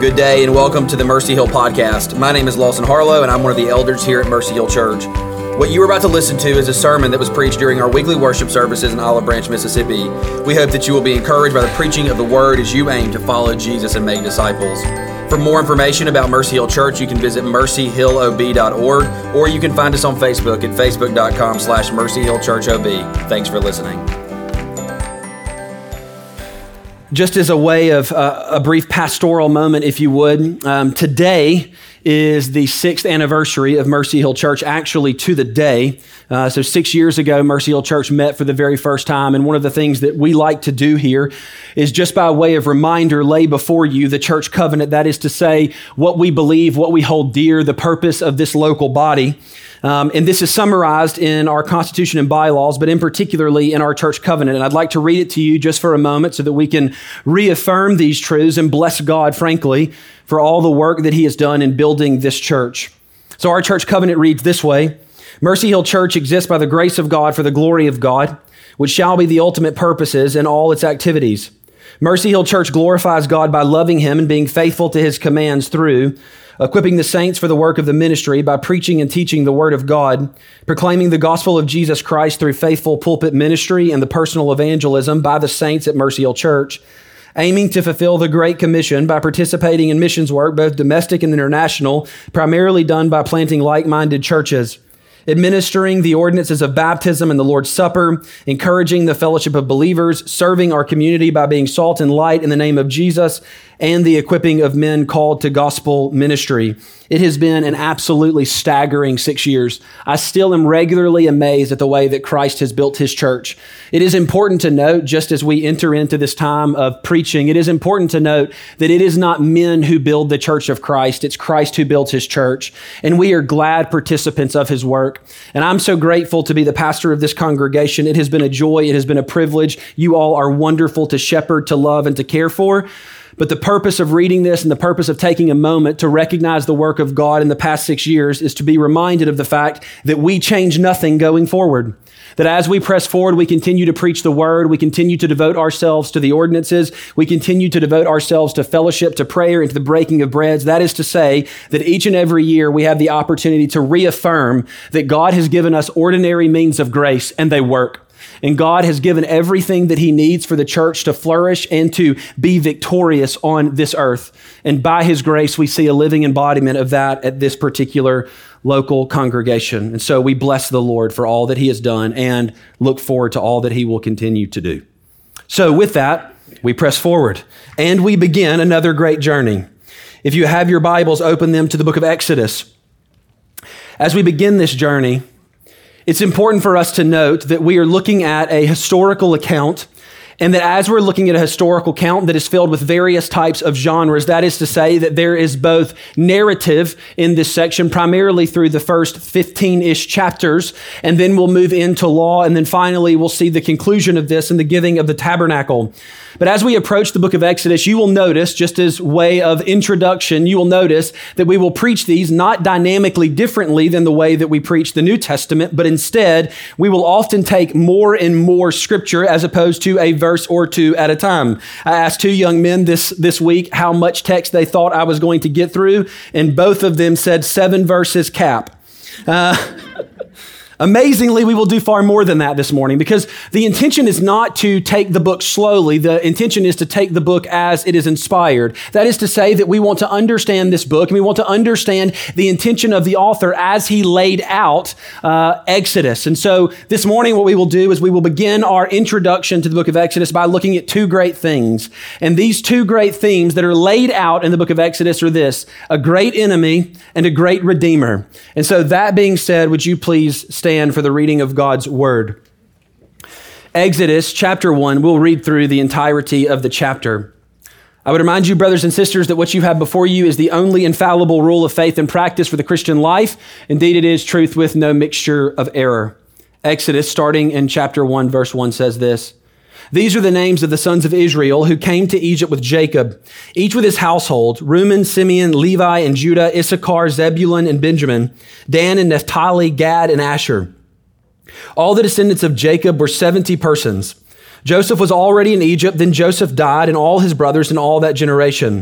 Good day and welcome to the Mercy Hill Podcast. My name is Lawson Harlow and I'm one of the elders here at Mercy Hill Church. What you are about to listen to is a sermon that was preached during our weekly worship services in Olive Branch, Mississippi. We hope that you will be encouraged by the preaching of the Word as you aim to follow Jesus and make disciples. For more information about Mercy Hill Church, you can visit mercyhillob.org or you can find us on Facebook at facebook.com/mercyhillchurchob. Thanks for listening. Just as a way of a brief pastoral moment, if you would, today is the 6th anniversary of Mercy Hill Church, actually to the day. So 6 years ago, Mercy Hill Church met for the very first time, and one of the things that we like to do here is just by way of reminder, lay before you the church covenant, that is to say, what we believe, what we hold dear, the purpose of this local body. And this is summarized in our Constitution and bylaws, but in particularly in our church covenant. And I'd like to read it to you just for a moment so that we can reaffirm these truths and bless God, frankly, for all the work that He has done in building this church. So our church covenant reads this way: Mercy Hill Church exists by the grace of God for the glory of God, which shall be the ultimate purposes in all its activities. Mercy Hill Church glorifies God by loving Him and being faithful to His commands through equipping the saints for the work of the ministry by preaching and teaching the Word of God, proclaiming the gospel of Jesus Christ through faithful pulpit ministry and the personal evangelism by the saints at Mercy Hill Church, aiming to fulfill the Great Commission by participating in missions work, both domestic and international, primarily done by planting like-minded churches, administering the ordinances of baptism and the Lord's Supper, encouraging the fellowship of believers, serving our community by being salt and light in the name of Jesus, and the equipping of men called to gospel ministry. It has been an absolutely staggering 6 years. I still am regularly amazed at the way that Christ has built His church. It is important to note, just as we enter into this time of preaching, it is important to note that it is not men who build the church of Christ. It's Christ who builds His church. And we are glad participants of His work. And I'm so grateful to be the pastor of this congregation. It has been a joy. It has been a privilege. You all are wonderful to shepherd, to love, and to care for. But the purpose of reading this and the purpose of taking a moment to recognize the work of God in the past 6 years is to be reminded of the fact that we change nothing going forward. That as we press forward, we continue to preach the Word, we continue to devote ourselves to the ordinances, we continue to devote ourselves to fellowship, to prayer, and to the breaking of breads. That is to say that each and every year we have the opportunity to reaffirm that God has given us ordinary means of grace and they work. And God has given everything that He needs for the church to flourish and to be victorious on this earth. And by His grace, we see a living embodiment of that at this particular local congregation. And so we bless the Lord for all that He has done and look forward to all that He will continue to do. So with that, we press forward and we begin another great journey. If you have your Bibles, open them to the book of Exodus. As we begin this journey, it's important for us to note that we are looking at a historical account, and that as we're looking at a historical account that is filled with various types of genres, that is to say that there is both narrative in this section, primarily through the first 15-ish chapters, and then we'll move into law, and then finally we'll see the conclusion of this in the giving of the tabernacle. But as we approach the book of Exodus, you will notice, just as way of introduction, you will notice that we will preach these not dynamically differently than the way that we preach the New Testament, but instead we will often take more and more scripture as opposed to a verse or two at a time. I asked two young men this week how much text they thought I was going to get through, and both of them said 7 verses cap. Amazingly, we will do far more than that this morning because the intention is not to take the book slowly. The intention is to take the book as it is inspired. That is to say that we want to understand this book and we want to understand the intention of the author as he laid out Exodus. And so this morning, what we will do is we will begin our introduction to the book of Exodus by looking at two great things. And these two great themes that are laid out in the book of Exodus are this: a great enemy and a great redeemer. And so that being said, would you please stand for the reading of God's Word. Exodus chapter 1, we'll read through the entirety of the chapter. I would remind you, brothers and sisters, that what you have before you is the only infallible rule of faith and practice for the Christian life. Indeed, it is truth with no mixture of error. Exodus, starting in chapter 1, verse 1, says this: These are the names of the sons of Israel who came to Egypt with Jacob, each with his household: Reuben, Simeon, Levi, and Judah, Issachar, Zebulun, and Benjamin, Dan and Naphtali, Gad, and Asher. All the descendants of Jacob were 70 persons. Joseph was already in Egypt, then Joseph died, and all his brothers and all that generation.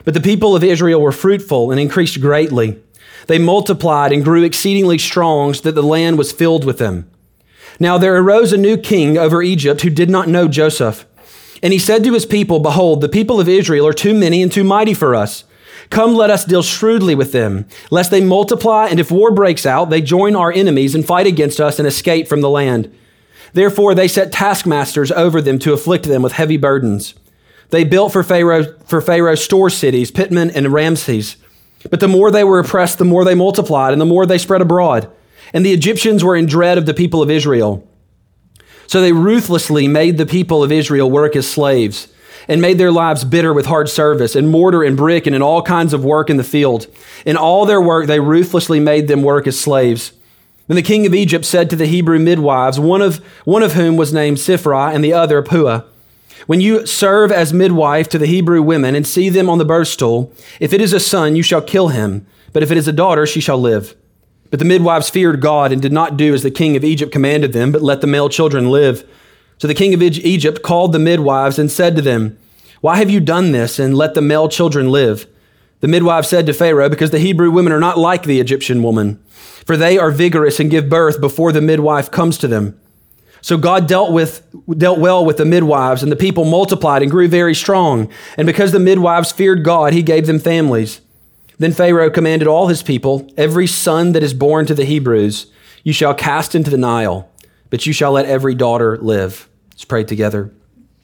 But the people of Israel were fruitful and increased greatly. They multiplied and grew exceedingly strong, so that the land was filled with them. Now there arose a new king over Egypt who did not know Joseph. And he said to his people, Behold, the people of Israel are too many and too mighty for us. Come, let us deal shrewdly with them, lest they multiply, and if war breaks out, they join our enemies and fight against us and escape from the land. Therefore they set taskmasters over them to afflict them with heavy burdens. They built for Pharaoh store cities, Pitman and Ramses. But the more they were oppressed, the more they multiplied, and the more they spread abroad. And the Egyptians were in dread of the people of Israel. So they ruthlessly made the people of Israel work as slaves and made their lives bitter with hard service and mortar and brick and in all kinds of work in the field. In all their work, they ruthlessly made them work as slaves. Then the king of Egypt said to the Hebrew midwives, one of whom was named Siphrah and the other Puah, When you serve as midwife to the Hebrew women and see them on the birth stool, if it is a son, you shall kill him, but if it is a daughter, she shall live. But the midwives feared God and did not do as the king of Egypt commanded them, but let the male children live. So the king of Egypt called the midwives and said to them, Why have you done this and let the male children live? The midwives said to Pharaoh, Because the Hebrew women are not like the Egyptian woman, for they are vigorous and give birth before the midwife comes to them. So God dealt well with the midwives, and the people multiplied and grew very strong. And because the midwives feared God, he gave them families. Then Pharaoh commanded all his people, Every son that is born to the Hebrews, you shall cast into the Nile, but you shall let every daughter live. Let's pray together.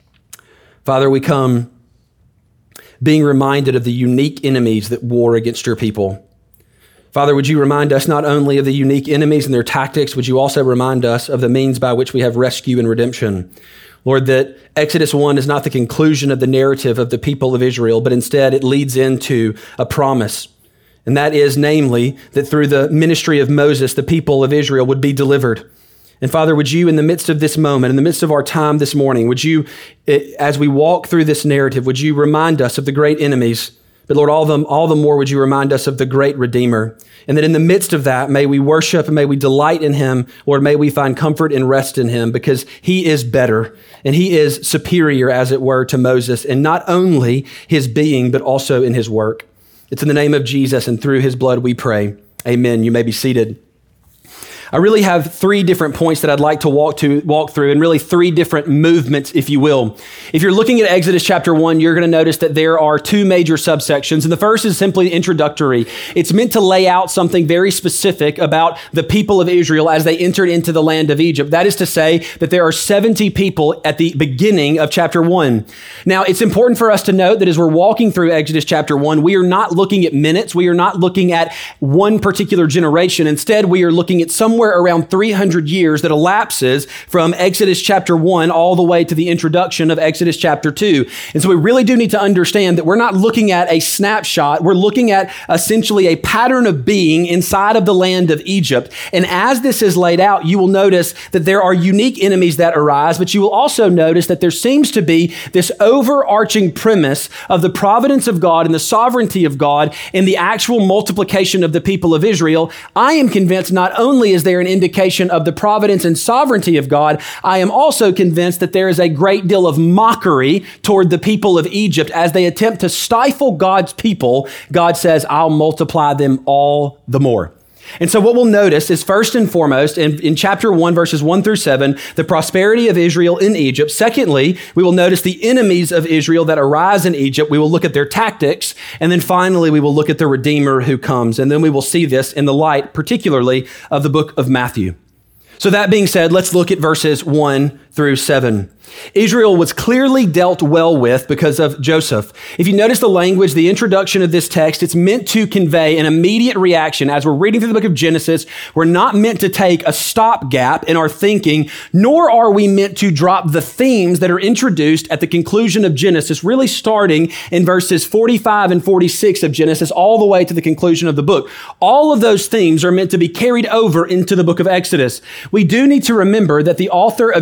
Father, we come being reminded of the unique enemies that war against your people. Father, would you remind us not only of the unique enemies and their tactics, would you also remind us of the means by which we have rescue and redemption? Lord, that Exodus 1 is not the conclusion of the narrative of the people of Israel, but instead it leads into a promise. And that is, namely, that through the ministry of Moses, the people of Israel would be delivered. And Father, would you, in the midst of this moment, in the midst of our time this morning, would you, as we walk through this narrative, would you remind us of the great enemies? But Lord, all the more would you remind us of the great Redeemer. And that in the midst of that, may we worship and may we delight in him. Lord, may we find comfort and rest in him, because he is better and he is superior, as it were, to Moses, in not only his being, but also in his work. It's in the name of Jesus and through his blood we pray. Amen. You may be seated. I really have three different points that I'd like to walk through, and really three different movements, if you will. If you're looking at Exodus chapter 1, you're going to notice that there are two major subsections. And the first is simply introductory. It's meant to lay out something very specific about the people of Israel as they entered into the land of Egypt. That is to say that there are 70 people at the beginning of chapter 1. Now, it's important for us to note that as we're walking through Exodus chapter 1, we are not looking at minutes. We are not looking at one particular generation. Instead, we are looking at somewhere around 300 years that elapses from Exodus chapter 1 all the way to the introduction of Exodus chapter 2. And so we really do need to understand that we're not looking at a snapshot. We're looking at essentially a pattern of being inside of the land of Egypt. And as this is laid out, you will notice that there are unique enemies that arise, but you will also notice that there seems to be this overarching premise of the providence of God and the sovereignty of God and the actual multiplication of the people of Israel. I am convinced not only is there an indication of the providence and sovereignty of God, I am also convinced that there is a great deal of mockery toward the people of Egypt as they attempt to stifle God's people. God says, I'll multiply them all the more. And so what we'll notice is, first and foremost, in chapter 1, verses 1 through 7, the prosperity of Israel in Egypt. Secondly, we will notice the enemies of Israel that arise in Egypt. We will look at their tactics. And then finally, we will look at the Redeemer who comes. And then we will see this in the light, particularly, of the book of Matthew. So that being said, let's look at verses 1 through 7. Israel was clearly dealt well with because of Joseph. If you notice the language, the introduction of this text, it's meant to convey an immediate reaction. As we're reading through the book of Genesis, we're not meant to take a stopgap in our thinking, nor are we meant to drop the themes that are introduced at the conclusion of Genesis, really starting in verses 45 and 46 of Genesis, all the way to the conclusion of the book. All of those themes are meant to be carried over into the book of Exodus. We do need to remember that the author of Genesis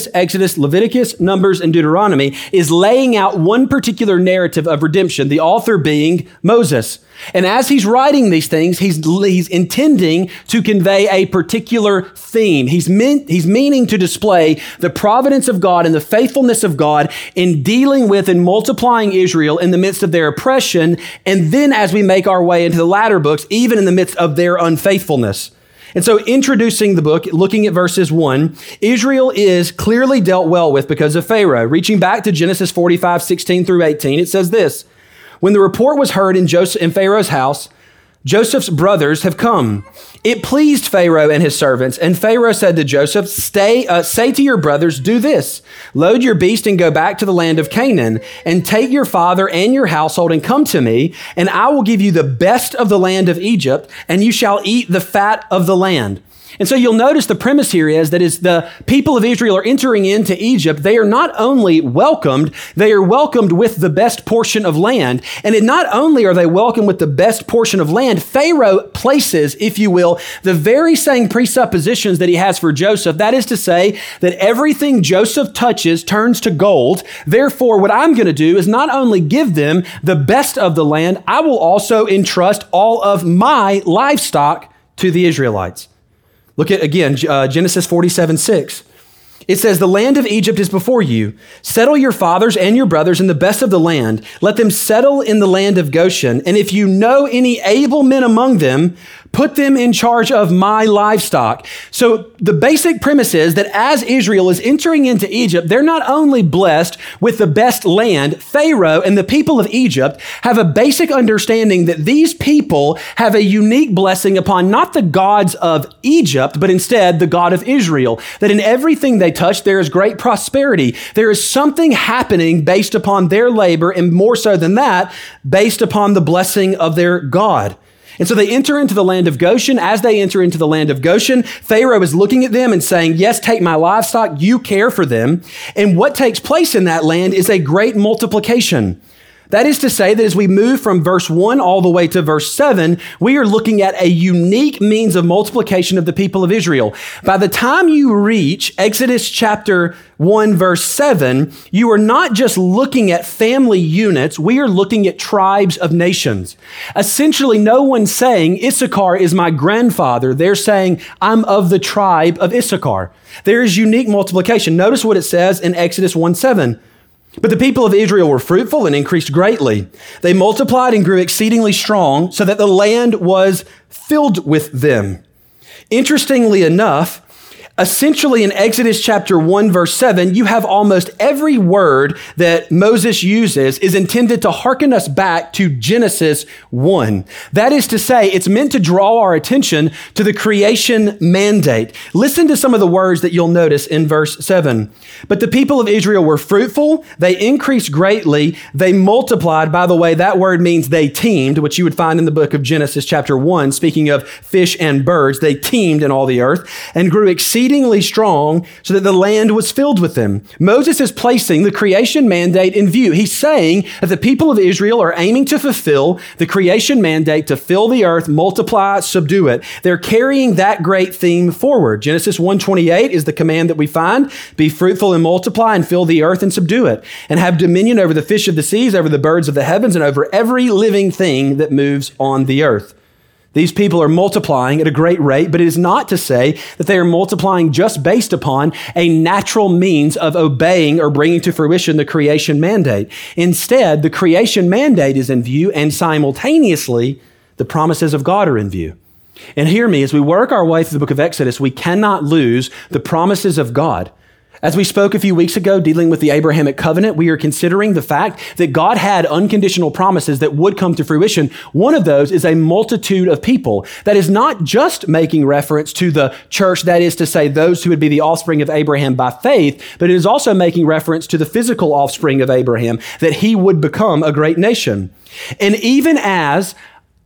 Genesis, Exodus, Leviticus, Numbers, and Deuteronomy, is laying out one particular narrative of redemption, the author being Moses. And as he's writing these things, he's intending to convey a particular theme. He's meaning to display the providence of God and the faithfulness of God in dealing with and multiplying Israel in the midst of their oppression. And then as we make our way into the latter books, even in the midst of their unfaithfulness. And so introducing the book, looking at verses 1, Israel is clearly dealt well with because of Pharaoh. Reaching back to Genesis 45, 16 through 18, it says this: when the report was heard in Pharaoh's house, Joseph's brothers have come. It pleased Pharaoh and his servants, and Pharaoh said to Joseph, say to your brothers, do this, load your beast and go back to the land of Canaan, and take your father and your household and come to me, and I will give you the best of the land of Egypt, and you shall eat the fat of the land. And so you'll notice the premise here is that as the people of Israel are entering into Egypt, they are not only welcomed, they are welcomed with the best portion of land. And not only are they welcomed with the best portion of land, Pharaoh places, if you will, the very same presuppositions that he has for Joseph. That is to say that everything Joseph touches turns to gold. Therefore, what I'm going to do is not only give them the best of the land, I will also entrust all of my livestock to the Israelites. Look at, again, Genesis 47, 6. It says, the land of Egypt is before you. Settle your fathers and your brothers in the best of the land. Let them settle in the land of Goshen. And if you know any able men among them, put them in charge of my livestock. So the basic premise is that as Israel is entering into Egypt, they're not only blessed with the best land, Pharaoh and the people of Egypt have a basic understanding that these people have a unique blessing upon not the gods of Egypt, but instead the God of Israel. That in everything they touch, there is great prosperity. There is something happening based upon their labor, and more so than that, based upon the blessing of their God. And so they enter into the land of Goshen. As they enter into the land of Goshen, Pharaoh is looking at them and saying, yes, take my livestock, you care for them. And what takes place in that land is a great multiplication. That is to say that as we move from verse 1 all the way to verse 7, we are looking at a unique means of multiplication of the people of Israel. By the time you reach Exodus chapter 1, verse 7, you are not just looking at family units, we are looking at tribes of nations. Essentially, no one's saying Issachar is my grandfather. They're saying I'm of the tribe of Issachar. There is unique multiplication. Notice what it says in Exodus 1:7. But the people of Israel were fruitful and increased greatly. They multiplied and grew exceedingly strong, so that the land was filled with them. Interestingly enough, essentially in Exodus chapter 1, verse 7, you have almost every word that Moses uses is intended to hearken us back to Genesis 1. That is to say, it's meant to draw our attention to the creation mandate. Listen to some of the words that you'll notice in verse 7. But the people of Israel were fruitful, they increased greatly, they multiplied. By the way, that word means they teemed, which you would find in the book of Genesis chapter 1, speaking of fish and birds. They teemed in all the earth and grew exceedingly strong, so that the land was filled with them. Moses is placing the creation mandate in view. He's saying that the people of Israel are aiming to fulfill the creation mandate to fill the earth, multiply, subdue it. They're carrying that great theme forward. Genesis 1:28 is the command that we find: be fruitful and multiply and fill the earth and subdue it, and have dominion over the fish of the seas, over the birds of the heavens, and over every living thing that moves on the earth. These people are multiplying at a great rate, but it is not to say that they are multiplying just based upon a natural means of obeying or bringing to fruition the creation mandate. Instead, the creation mandate is in view, and simultaneously, the promises of God are in view. And hear me, as we work our way through the book of Exodus, we cannot lose the promises of God. As we spoke a few weeks ago, dealing with the Abrahamic covenant, we are considering the fact that God had unconditional promises that would come to fruition. One of those is a multitude of people. That is not just making reference to the church, that is to say, those who would be the offspring of Abraham by faith, but it is also making reference to the physical offspring of Abraham, that he would become a great nation. And even as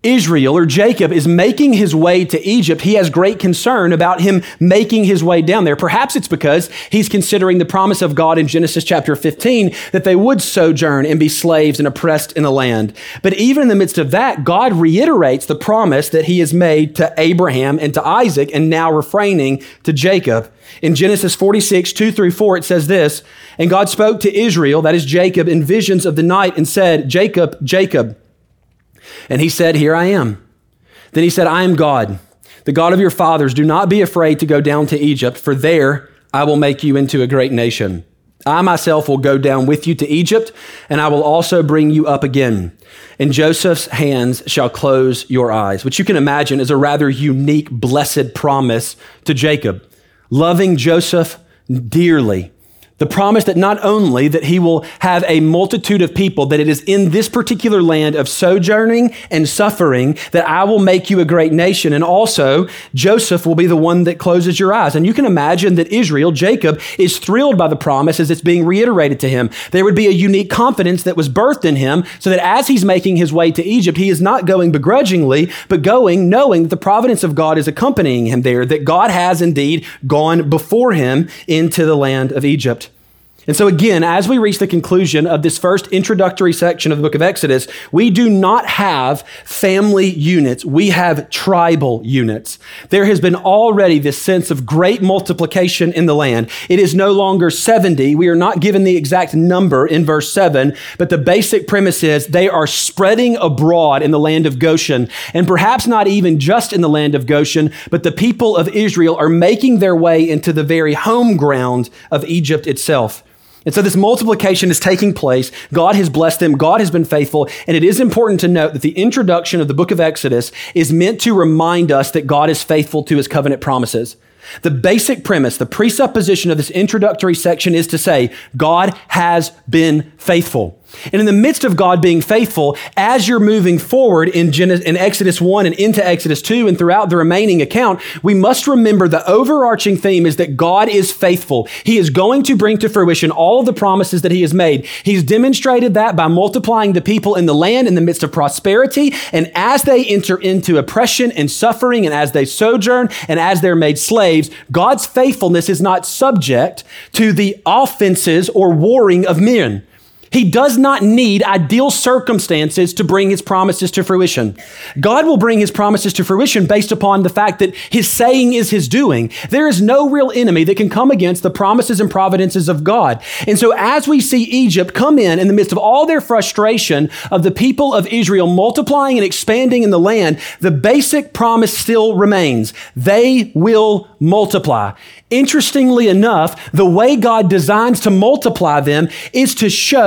Israel or Jacob is making his way to Egypt, he has great concern about him making his way down there. Perhaps it's because he's considering the promise of God in Genesis chapter 15 that they would sojourn and be slaves and oppressed in the land. But even in the midst of that, God reiterates the promise that he has made to Abraham and to Isaac and now refraining to Jacob. In Genesis 46, 2-4, it says this, "And God spoke to Israel," that is Jacob, "in visions of the night and said, 'Jacob, Jacob.' And he said, 'Here I am.' Then he said, 'I am God, the God of your fathers. Do not be afraid to go down to Egypt, for there I will make you into a great nation. I myself will go down with you to Egypt, and I will also bring you up again. And Joseph's hands shall close your eyes," which you can imagine is a rather unique, blessed promise to Jacob, loving Joseph dearly. The promise that not only that he will have a multitude of people, that it is in this particular land of sojourning and suffering that I will make you a great nation. And also Joseph will be the one that closes your eyes. And you can imagine that Israel, Jacob, is thrilled by the promise as it's being reiterated to him. There would be a unique confidence that was birthed in him so that as he's making his way to Egypt, he is not going begrudgingly, but going knowing that the providence of God is accompanying him there, that God has indeed gone before him into the land of Egypt. And so again, as we reach the conclusion of this first introductory section of the book of Exodus, we do not have family units. We have tribal units. There has been already this sense of great multiplication in the land. It is no longer 70. We are not given the exact number in verse 7, but the basic premise is they are spreading abroad in the land of Goshen. And perhaps not even just in the land of Goshen, but the people of Israel are making their way into the very home ground of Egypt itself. And so this multiplication is taking place. God has blessed them. God has been faithful. And it is important to note that the introduction of the book of Exodus is meant to remind us that God is faithful to his covenant promises. The basic premise, the presupposition of this introductory section is to say, God has been faithful. And in the midst of God being faithful, as you're moving forward in Exodus 1 and into Exodus 2 and throughout the remaining account, we must remember the overarching theme is that God is faithful. He is going to bring to fruition all of the promises that he has made. He's demonstrated that by multiplying the people in the land in the midst of prosperity. And as they enter into oppression and suffering, and as they sojourn, and as they're made slaves, God's faithfulness is not subject to the offenses or warring of men. He does not need ideal circumstances to bring his promises to fruition. God will bring his promises to fruition based upon the fact that his saying is his doing. There is no real enemy that can come against the promises and providences of God. And so as we see Egypt come in the midst of all their frustration of the people of Israel multiplying and expanding in the land, the basic promise still remains. They will multiply. Interestingly enough, the way God designs to multiply them is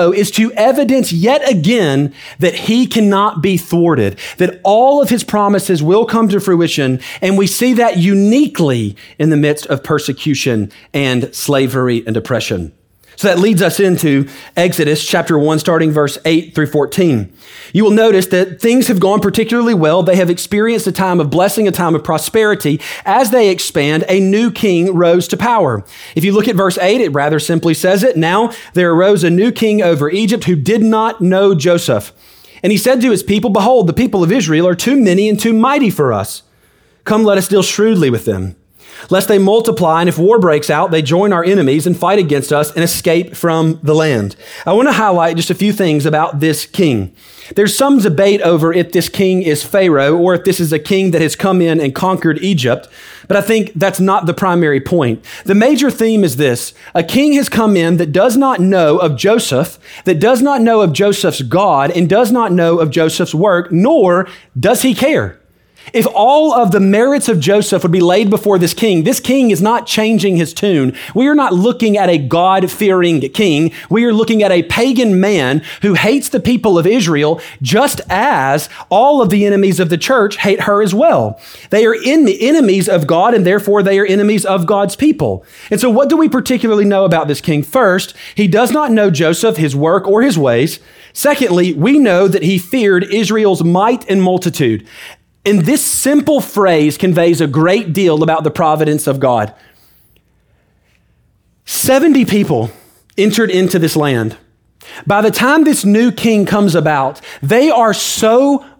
to evidence yet again that he cannot be thwarted, that all of his promises will come to fruition. And we see that uniquely in the midst of persecution and slavery and oppression. So that leads us into Exodus chapter 1, starting verse 8-14. You will notice that things have gone particularly well. They have experienced a time of blessing, a time of prosperity. As they expand, a new king rose to power. If you look at verse 8, it rather simply says it. Now there arose a new king over Egypt who did not know Joseph. And he said to his people, "Behold, the people of Israel are too many and too mighty for us. Come, let us deal shrewdly with them, lest they multiply, and if war breaks out, they join our enemies and fight against us and escape from the land." I want to highlight just a few things about this king. There's some debate over if this king is Pharaoh or if this is a king that has come in and conquered Egypt, but I think that's not the primary point. The major theme is this: a king has come in that does not know of Joseph, that does not know of Joseph's God, and does not know of Joseph's work, nor does he care. If all of the merits of Joseph would be laid before this king is not changing his tune. We are not looking at a God-fearing king. We are looking at a pagan man who hates the people of Israel, just as all of the enemies of the church hate her as well. They are enemies of God, and therefore they are enemies of God's people. And so what do we particularly know about this king? First, he does not know Joseph, his work, or his ways. Secondly, we know that he feared Israel's might and multitude. And this simple phrase conveys a great deal about the providence of God. 70 people entered into this land. By the time this new king comes about, they are so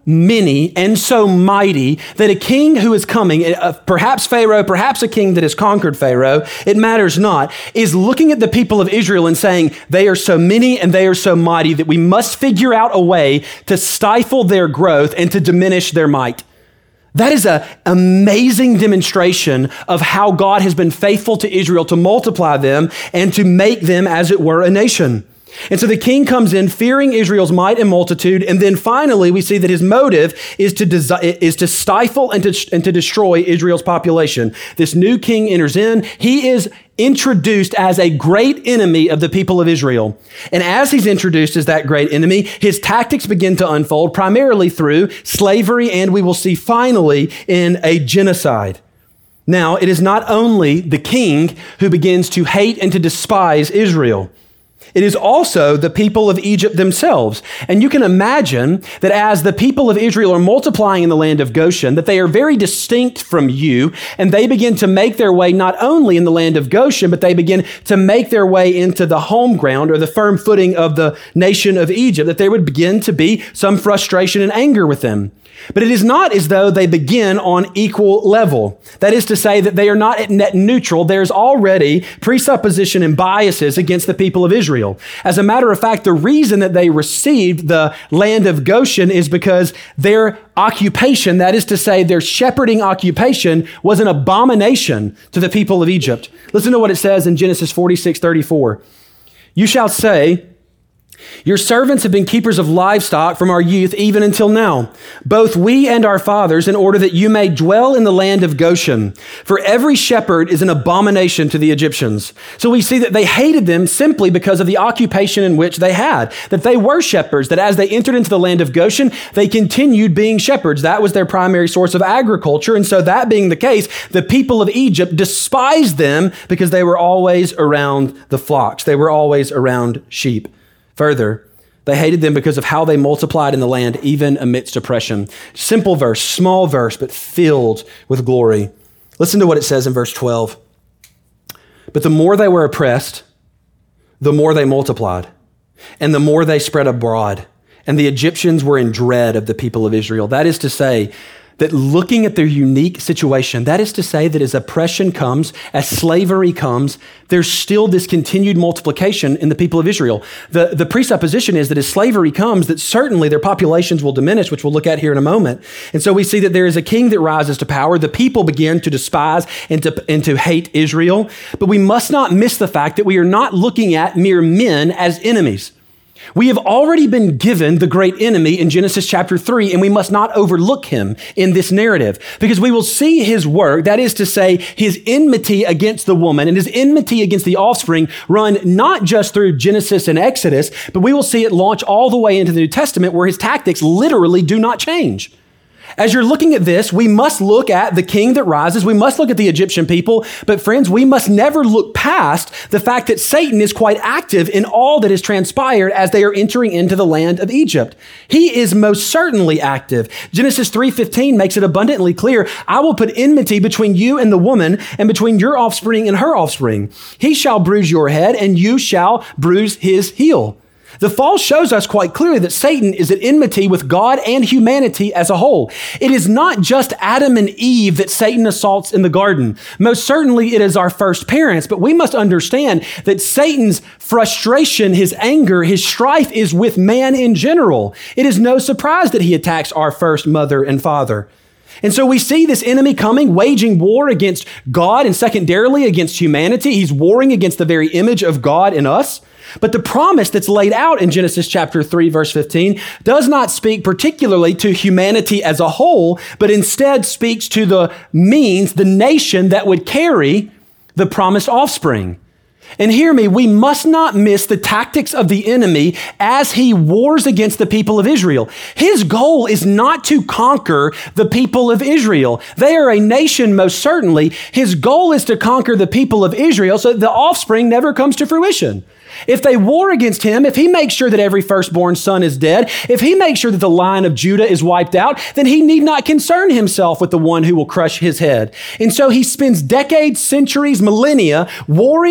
many and so mighty that a king who is coming, perhaps Pharaoh, perhaps a king that has conquered Pharaoh, it matters not, is looking at the people of Israel and saying, they are so many and they are so mighty that we must figure out a way to stifle their growth and to diminish their might. That is an amazing demonstration of how God has been faithful to Israel to multiply them and to make them, as it were, a nation. And so the king comes in fearing Israel's might and multitude. And then finally, we see that his motive is to stifle and to destroy Israel's population. This new king enters in. He is introduced as a great enemy of the people of Israel. And as he's introduced as that great enemy, his tactics begin to unfold primarily through slavery, and we will see finally in a genocide. Now, it is not only the king who begins to hate and to despise Israel. It is also the people of Egypt themselves. And you can imagine that as the people of Israel are multiplying in the land of Goshen, that they are very distinct from you, and they begin to make their way not only in the land of Goshen, but they begin to make their way into the home ground or the firm footing of the nation of Egypt, that there would begin to be some frustration and anger with them. But it is not as though they begin on equal level. That is to say that they are not at net neutral. There's already presupposition and biases against the people of Israel. As a matter of fact, the reason that they received the land of Goshen is because their occupation, that is to say their shepherding occupation, was an abomination to the people of Egypt. Listen to what it says in Genesis 46:34. You shall say, your servants have been keepers of livestock from our youth even until now, both we and our fathers, in order that you may dwell in the land of Goshen. For every shepherd is an abomination to the Egyptians. So we see that they hated them simply because of the occupation in which they had, that they were shepherds, that as they entered into the land of Goshen, they continued being shepherds. That was their primary source of agriculture. And so that being the case, the people of Egypt despised them because they were always around the flocks. They were always around sheep. Further, they hated them because of how they multiplied in the land, even amidst oppression. Simple verse, small verse, but filled with glory. Listen to what it says in verse 12. But the more they were oppressed, the more they multiplied, and the more they spread abroad. And the Egyptians were in dread of the people of Israel. That is to say, that looking at their unique situation, that is to say that as oppression comes, as slavery comes, there's still this continued multiplication in the people of Israel. The presupposition is that as slavery comes, that certainly their populations will diminish, which we'll look at here in a moment. And so we see that there is a king that rises to power. The people begin to despise and to hate Israel. But we must not miss the fact that we are not looking at mere men as enemies. We have already been given the great enemy in Genesis chapter 3, and we must not overlook him in this narrative because we will see his work, that is to say, his enmity against the woman and his enmity against the offspring run not just through Genesis and Exodus, but we will see it launch all the way into the New Testament where his tactics literally do not change. As you're looking at this, we must look at the king that rises. We must look at the Egyptian people. But friends, we must never look past the fact that Satan is quite active in all that has transpired as they are entering into the land of Egypt. He is most certainly active. Genesis 3:15 makes it abundantly clear, I will put enmity between you and the woman and between your offspring and her offspring. He shall bruise your head and you shall bruise his heel. The fall shows us quite clearly that Satan is at enmity with God and humanity as a whole. It is not just Adam and Eve that Satan assaults in the garden. Most certainly it is our first parents, but we must understand that Satan's frustration, his anger, his strife is with man in general. It is no surprise that he attacks our first mother and father. And so we see this enemy coming, waging war against God and secondarily against humanity. He's warring against the very image of God in us. But the promise that's laid out in Genesis chapter 3, verse 15, does not speak particularly to humanity as a whole, but instead speaks to the means, the nation that would carry the promised offspring. And hear me, we must not miss the tactics of the enemy as he wars against the people of Israel. His goal is not to conquer the people of Israel. They are a nation, most certainly. His goal is to conquer the people of Israel so that the offspring never comes to fruition. If they war against him, if he makes sure that every firstborn son is dead, if he makes sure that the line of Judah is wiped out, then he need not concern himself with the one who will crush his head. And so he spends decades, centuries, millennia warring against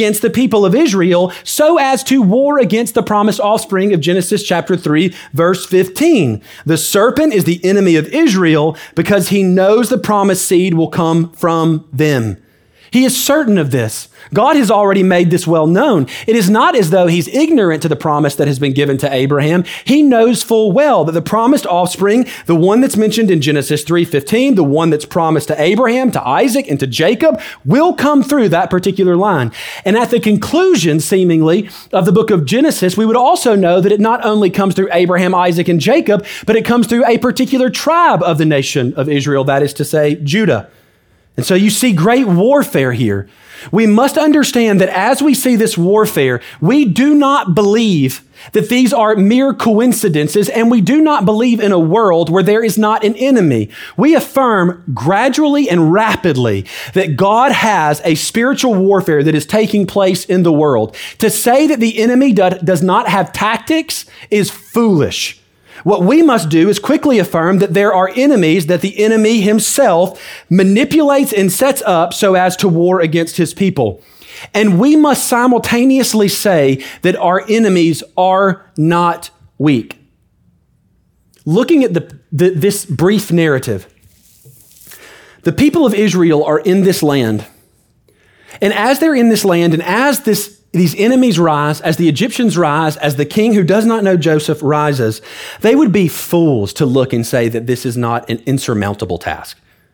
against the people of Israel so as to war against the promised offspring of Genesis chapter 3, verse 15. The serpent is the enemy of Israel because he knows the promised seed will come from them. He is certain of this. God has already made this well known. It is not as though he's ignorant to the promise that has been given to Abraham. He knows full well that the promised offspring, the one that's mentioned in Genesis 3:15, the one that's promised to Abraham, to Isaac, and to Jacob, will come through that particular line. And at the conclusion, seemingly, of the book of Genesis, we would also know that it not only comes through Abraham, Isaac, and Jacob, but it comes through a particular tribe of the nation of Israel, that is to say, Judah. And so you see great warfare here. We must understand that as we see this warfare, we do not believe that these are mere coincidences, and we do not believe in a world where there is not an enemy. We affirm gradually and rapidly that God has a spiritual warfare that is taking place in the world. To say that the enemy does not have tactics is foolish. What we must do is quickly affirm that there are enemies that the enemy himself manipulates and sets up so as to war against his people. And we must simultaneously say that our enemies are not weak. Looking at this brief narrative, the people of Israel are in this land. And as they're in this land and as these enemies rise, as the Egyptians rise, as the king who does not know Joseph rises, they would be fools to look and say that this is not an insurmountable task.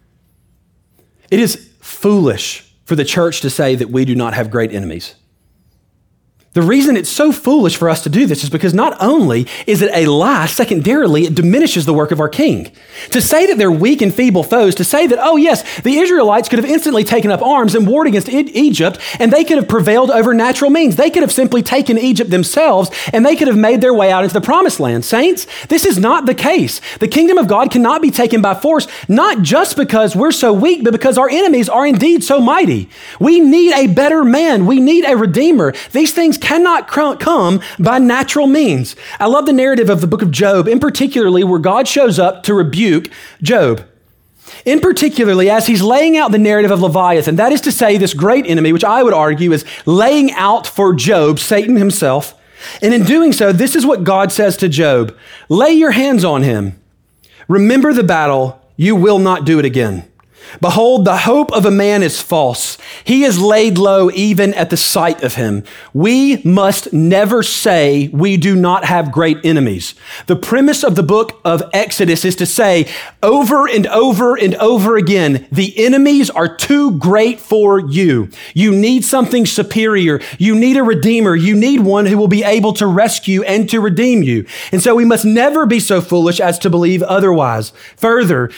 It is foolish for the church to say that we do not have great enemies. The reason it's so foolish for us to do this is because not only is it a lie, secondarily, it diminishes the work of our king. To say that they're weak and feeble foes, to say that, oh yes, the Israelites could have instantly taken up arms and warred against Egypt, and they could have prevailed over natural means. They could have simply taken Egypt themselves, and they could have made their way out into the promised land. Saints, this is not the case. The kingdom of God cannot be taken by force, not just because we're so weak, but because our enemies are indeed so mighty. We need a better man. We need a redeemer. These things cannot come by natural means. I love the narrative of the book of Job, in particularly where God shows up to rebuke Job. In particularly, as he's laying out the narrative of Leviathan, that is to say, this great enemy, which I would argue is laying out for Job, Satan himself. And in doing so, this is what God says to Job: lay your hands on him. Remember the battle. You will not do it again. Behold, the hope of a man is false. He is laid low even at the sight of him. We must never say we do not have great enemies. The premise of the book of Exodus is to say over and over and over again, the enemies are too great for you. You need something superior. You need a redeemer. You need one who will be able to rescue and to redeem you. And so we must never be so foolish as to believe otherwise. Further,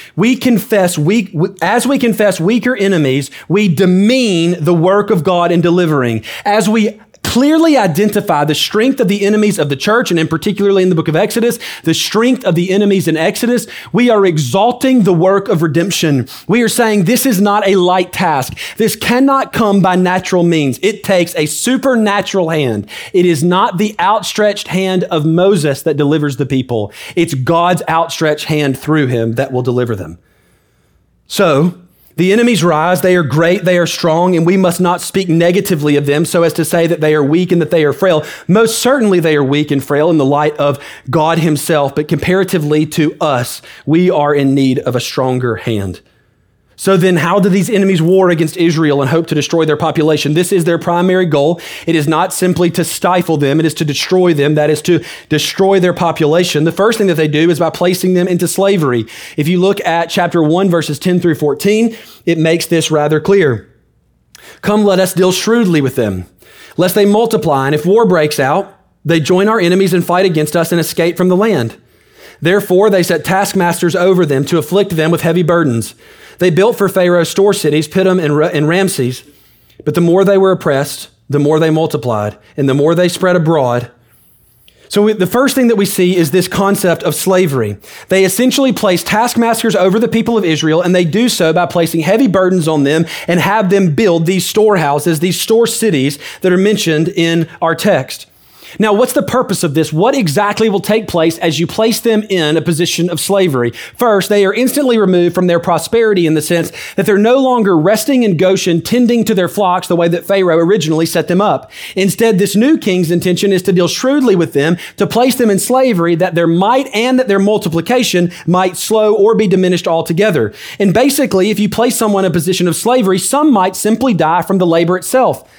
as we confess weaker enemies, we demean the work of God in delivering. As we clearly identify the strength of the enemies of the church, and in particularly in the book of Exodus, the strength of the enemies in Exodus, we are exalting the work of redemption. We are saying this is not a light task. This cannot come by natural means. It takes a supernatural hand. It is not the outstretched hand of Moses that delivers the people. It's God's outstretched hand through him that will deliver them. So, the enemies rise, they are great, they are strong, and we must not speak negatively of them so as to say that they are weak and that they are frail. Most certainly they are weak and frail in the light of God himself, but comparatively to us, we are in need of a stronger hand. So then how do these enemies war against Israel and hope to destroy their population? This is their primary goal. It is not simply to stifle them. It is to destroy them. That is to destroy their population. The first thing that they do is by placing them into slavery. If you look at chapter 1, verses 10 through 14, it makes this rather clear. Come, let us deal shrewdly with them, lest they multiply. And if war breaks out, they join our enemies and fight against us and escape from the land. Therefore, they set taskmasters over them to afflict them with heavy burdens. They built for Pharaoh store cities, Pithom and Ramses. But the more they were oppressed, the more they multiplied, and the more they spread abroad. So the first thing that we see is this concept of slavery. They essentially place taskmasters over the people of Israel, and they do so by placing heavy burdens on them and have them build these storehouses, these store cities that are mentioned in our text. Now, what's the purpose of this? What exactly will take place as you place them in a position of slavery? First, they are instantly removed from their prosperity in the sense that they're no longer resting in Goshen, tending to their flocks the way that Pharaoh originally set them up. Instead, this new king's intention is to deal shrewdly with them, to place them in slavery that their might and that their multiplication might slow or be diminished altogether. And basically, if you place someone in a position of slavery, some might simply die from the labor itself.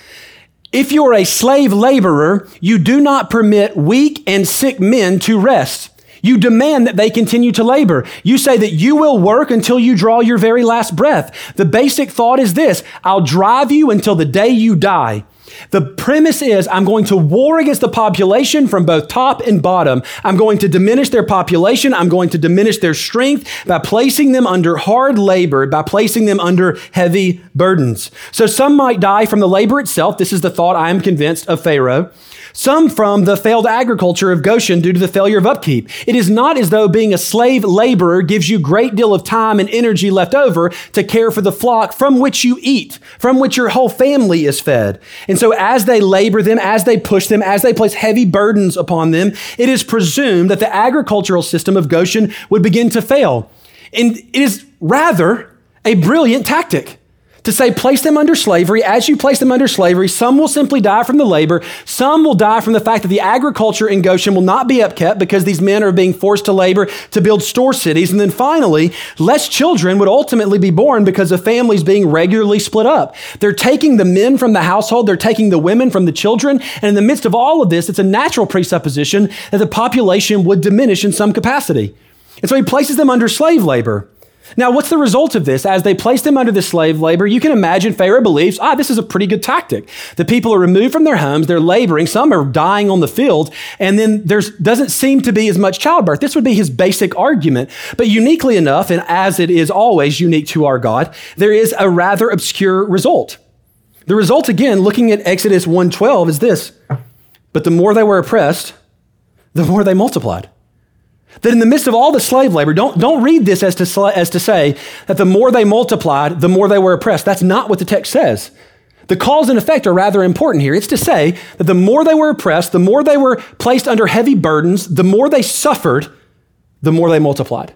If you're a slave laborer, you do not permit weak and sick men to rest. You demand that they continue to labor. You say that you will work until you draw your very last breath. The basic thought is this: I'll drive you until the day you die. The premise is I'm going to war against the population from both top and bottom. I'm going to diminish their population. I'm going to diminish their strength by placing them under hard labor, by placing them under heavy burdens. So some might die from the labor itself. This is the thought, I am convinced, of Pharaoh. Some from the failed agriculture of Goshen due to the failure of upkeep. It is not as though being a slave laborer gives you a great deal of time and energy left over to care for the flock from which you eat, from which your whole family is fed. And so as they labor them, as they push them, as they place heavy burdens upon them, it is presumed that the agricultural system of Goshen would begin to fail. And it is rather a brilliant tactic to say, place them under slavery. As you place them under slavery, some will simply die from the labor. Some will die from the fact that the agriculture in Goshen will not be upkept because these men are being forced to labor to build store cities. And then finally, less children would ultimately be born because of families being regularly split up. They're taking the men from the household. They're taking the women from the children. And in the midst of all of this, it's a natural presupposition that the population would diminish in some capacity. And so he places them under slave labor. Now, what's the result of this? As they place them under the slave labor, you can imagine Pharaoh believes, this is a pretty good tactic. The people are removed from their homes, they're laboring, some are dying on the field, and then there doesn't seem to be as much childbirth. This would be his basic argument. But uniquely enough, and as it is always unique to our God, there is a rather obscure result. The result, again, looking at Exodus 1:12, is this: but the more they were oppressed, the more they multiplied. That in the midst of all the slave labor, don't read this as to say that the more they multiplied, the more they were oppressed. That's not what the text says. The cause and effect are rather important here. It's to say that the more they were oppressed, the more they were placed under heavy burdens, the more they suffered, the more they multiplied.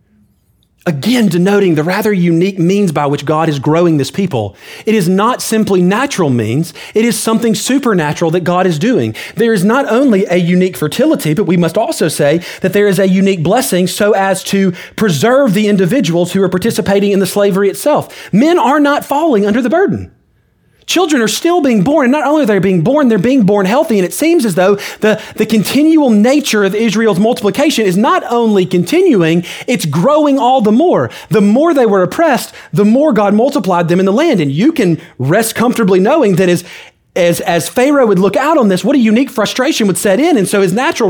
Again, denoting the rather unique means by which God is growing this people. It is not simply natural means. It is something supernatural that God is doing. There is not only a unique fertility, but we must also say that there is a unique blessing so as to preserve the individuals who are participating in the slavery itself. Men are not falling under the burden. Children are still being born, and not only are they being born, they're being born healthy, and it seems as though the continual nature of Israel's multiplication is not only continuing, it's growing all the more. The more they were oppressed, the more God multiplied them in the land, and you can rest comfortably knowing that as Pharaoh would look out on this, what a unique frustration would set in. And so his natural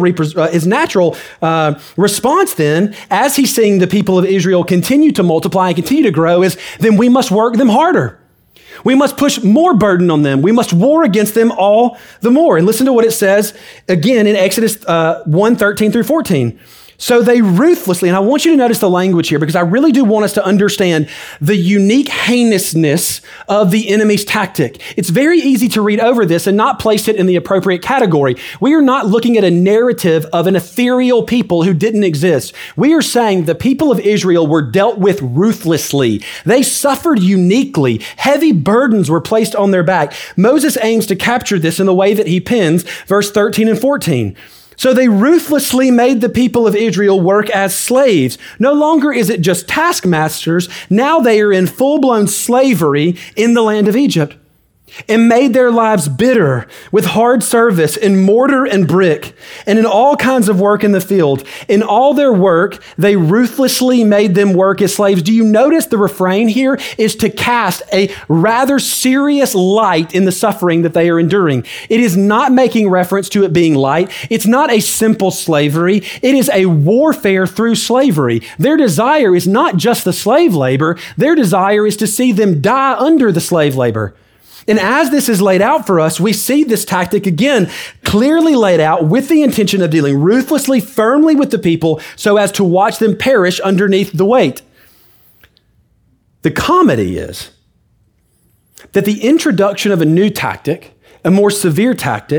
response then, as he's seeing the people of Israel continue to multiply and continue to grow, is then we must work them harder. We must push more burden on them. We must war against them all the more. And listen to what it says again in Exodus 1:13-14. So they ruthlessly, and I want you to notice the language here because I really do want us to understand the unique heinousness of the enemy's tactic. It's very easy to read over this and not place it in the appropriate category. We are not looking at a narrative of an ethereal people who didn't exist. We are saying the people of Israel were dealt with ruthlessly. They suffered uniquely. Heavy burdens were placed on their back. Moses aims to capture this in the way that he pens verse 13 and 14. So they ruthlessly made the people of Israel work as slaves. No longer is it just taskmasters. Now they are in full-blown slavery in the land of Egypt, and made their lives bitter with hard service in mortar and brick and in all kinds of work in the field. In all their work, they ruthlessly made them work as slaves. Do you notice the refrain here is to cast a rather serious light in the suffering that they are enduring? It is not making reference to it being light. It's not a simple slavery. It is a warfare through slavery. Their desire is not just the slave labor. Their desire is to see them die under the slave labor. And as this is laid out for us, we see this tactic again clearly laid out with the intention of dealing ruthlessly, firmly with the people so as to watch them perish underneath the weight. The comedy is that the introduction of a new tactic, a more severe tactic,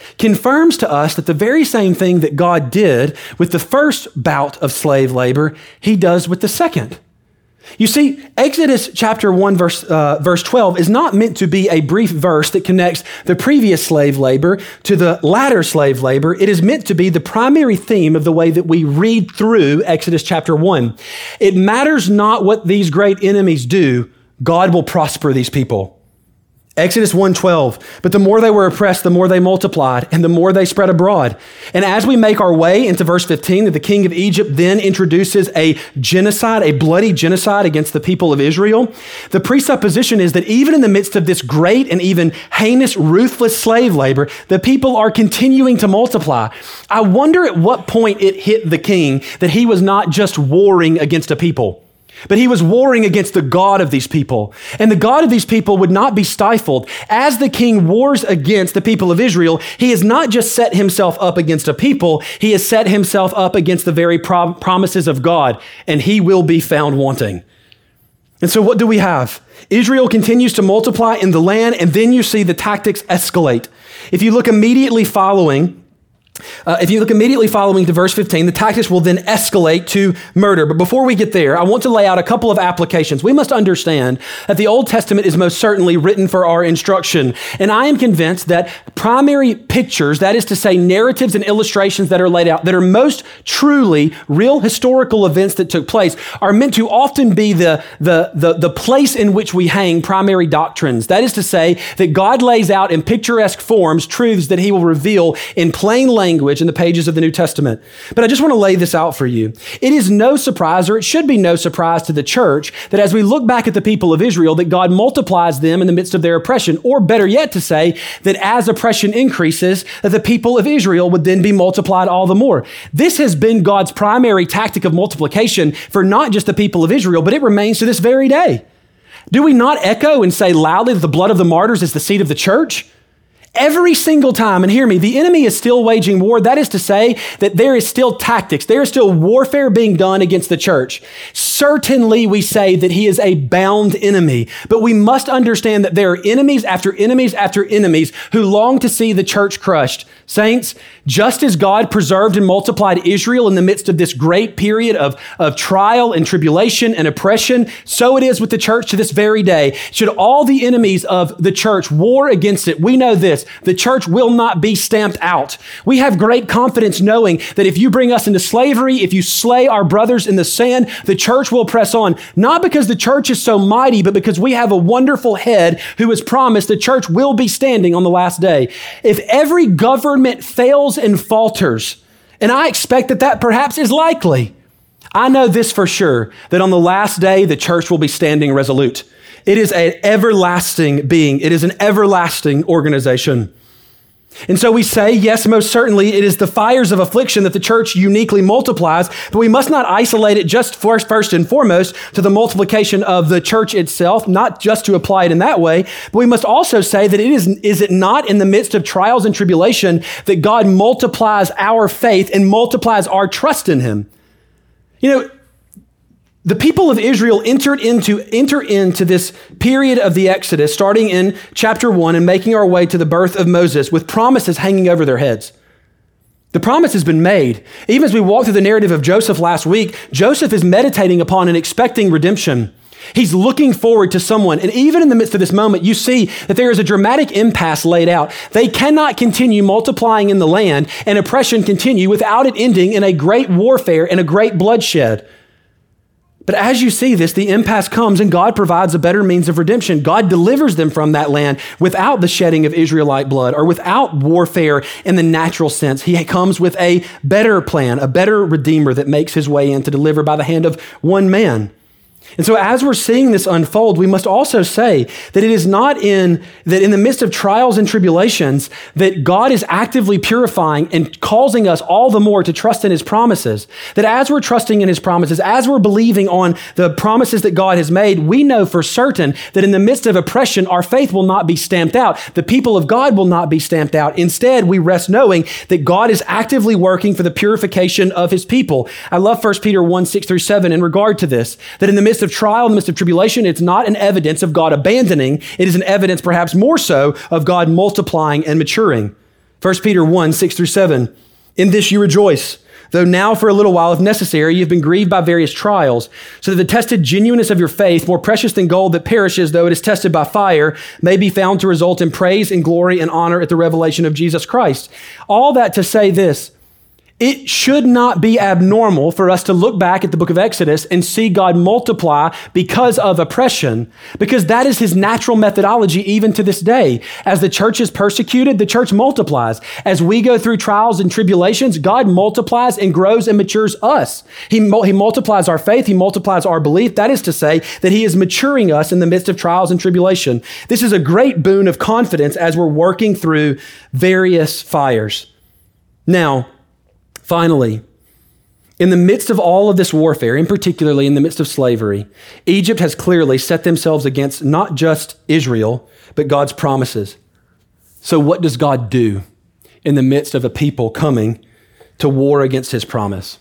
confirms to us that the very same thing that God did with the first bout of slave labor, he does with the second. You see, Exodus chapter 1, verse 12 is not meant to be a brief verse that connects the previous slave labor to the latter slave labor. It is meant to be the primary theme of the way that we read through Exodus chapter 1. It matters not what these great enemies do, God will prosper these people. Exodus 1:12, but the more they were oppressed, the more they multiplied, and the more they spread abroad. And as we make our way into verse 15, that the king of Egypt then introduces a genocide, a bloody genocide against the people of Israel, the presupposition is that even in the midst of this great and even heinous, ruthless slave labor, the people are continuing to multiply. I wonder at what point it hit the king that he was not just warring against a people, but he was warring against the God of these people. And the God of these people would not be stifled. As the king wars against the people of Israel, he has not just set himself up against a people, he has set himself up against the very promises of God, and he will be found wanting. And so what do we have? Israel continues to multiply in the land, and then you see the tactics escalate. If you look immediately following to verse 15, the tactics will then escalate to murder. But before we get there, I want to lay out a couple of applications. We must understand that the Old Testament is most certainly written for our instruction. And I am convinced that primary pictures, that is to say narratives and illustrations that are laid out, that are most truly real historical events that took place, are meant to often be the place in which we hang primary doctrines. That is to say that God lays out in picturesque forms truths that he will reveal in plain language in the pages of the New Testament. But I just want to lay this out for you. It is no surprise, or it should be no surprise to the church, that as we look back at the people of Israel, that God multiplies them in the midst of their oppression, or better yet to say, that as oppression increases, that the people of Israel would then be multiplied all the more. This has been God's primary tactic of multiplication for not just the people of Israel, but it remains to this very day. Do we not echo and say loudly that the blood of the martyrs is the seed of the church? Every single time, and hear me, the enemy is still waging war. That is to say that there is still tactics. There is still warfare being done against the church. Certainly we say that he is a bound enemy, but we must understand that there are enemies after enemies after enemies who long to see the church crushed. Saints, just as God preserved and multiplied Israel in the midst of this great period of trial and tribulation and oppression, so it is with the church to this very day. Should all the enemies of the church war against it, we know this: the church will not be stamped out. We have great confidence knowing that if you bring us into slavery, if you slay our brothers in the sand, the church will press on, not because the church is so mighty, but because we have a wonderful head who has promised the church will be standing on the last day. If every government fails and falters, and I expect that perhaps is likely, I know this for sure, that on the last day, the church will be standing resolute. It is an everlasting being. It is an everlasting organization. And so we say, yes, most certainly, it is the fires of affliction that the church uniquely multiplies, but we must not isolate it just first and foremost to the multiplication of the church itself, not just to apply it in that way, but we must also say that is it not in the midst of trials and tribulation that God multiplies our faith and multiplies our trust in him? You know, the people of Israel enter into this period of the Exodus, starting in chapter 1 and making our way to the birth of Moses with promises hanging over their heads. The promise has been made. Even as we walked through the narrative of Joseph last week, Joseph is meditating upon and expecting redemption. He's looking forward to someone. And even in the midst of this moment, you see that there is a dramatic impasse laid out. They cannot continue multiplying in the land and oppression continue without it ending in a great warfare and a great bloodshed. But as you see this, the impasse comes and God provides a better means of redemption. God delivers them from that land without the shedding of Israelite blood or without warfare in the natural sense. He comes with a better plan, a better redeemer that makes his way in to deliver by the hand of one man. And so as we're seeing this unfold, we must also say that it is not in the midst of trials and tribulations that God is actively purifying and causing us all the more to trust in his promises. That as we're trusting in his promises, as we're believing on the promises that God has made, we know for certain that in the midst of oppression, our faith will not be stamped out. The people of God will not be stamped out. Instead, we rest knowing that God is actively working for the purification of his people. I love 1 Peter 1:6-7 in regard to this, that in the midst of trial, in the midst of tribulation, it's not an evidence of God abandoning. It is an evidence, perhaps more so, of God multiplying and maturing. 1 Peter 1, 6 through 7. In this you rejoice, though now for a little while, if necessary, you've been grieved by various trials, so that the tested genuineness of your faith, more precious than gold that perishes though it is tested by fire, may be found to result in praise and glory and honor at the revelation of Jesus Christ. All that to say this, it should not be abnormal for us to look back at the book of Exodus and see God multiply because of oppression, because that is his natural methodology even to this day. As the church is persecuted, the church multiplies. As we go through trials and tribulations, God multiplies and grows and matures us. He multiplies our faith. He multiplies our belief. That is to say that he is maturing us in the midst of trials and tribulation. This is a great boon of confidence as we're working through various fires. Now, finally, in the midst of all of this warfare, and particularly in the midst of slavery, Egypt has clearly set themselves against not just Israel, but God's promises. So what does God do in the midst of a people coming to war against his promise?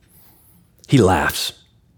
He laughs.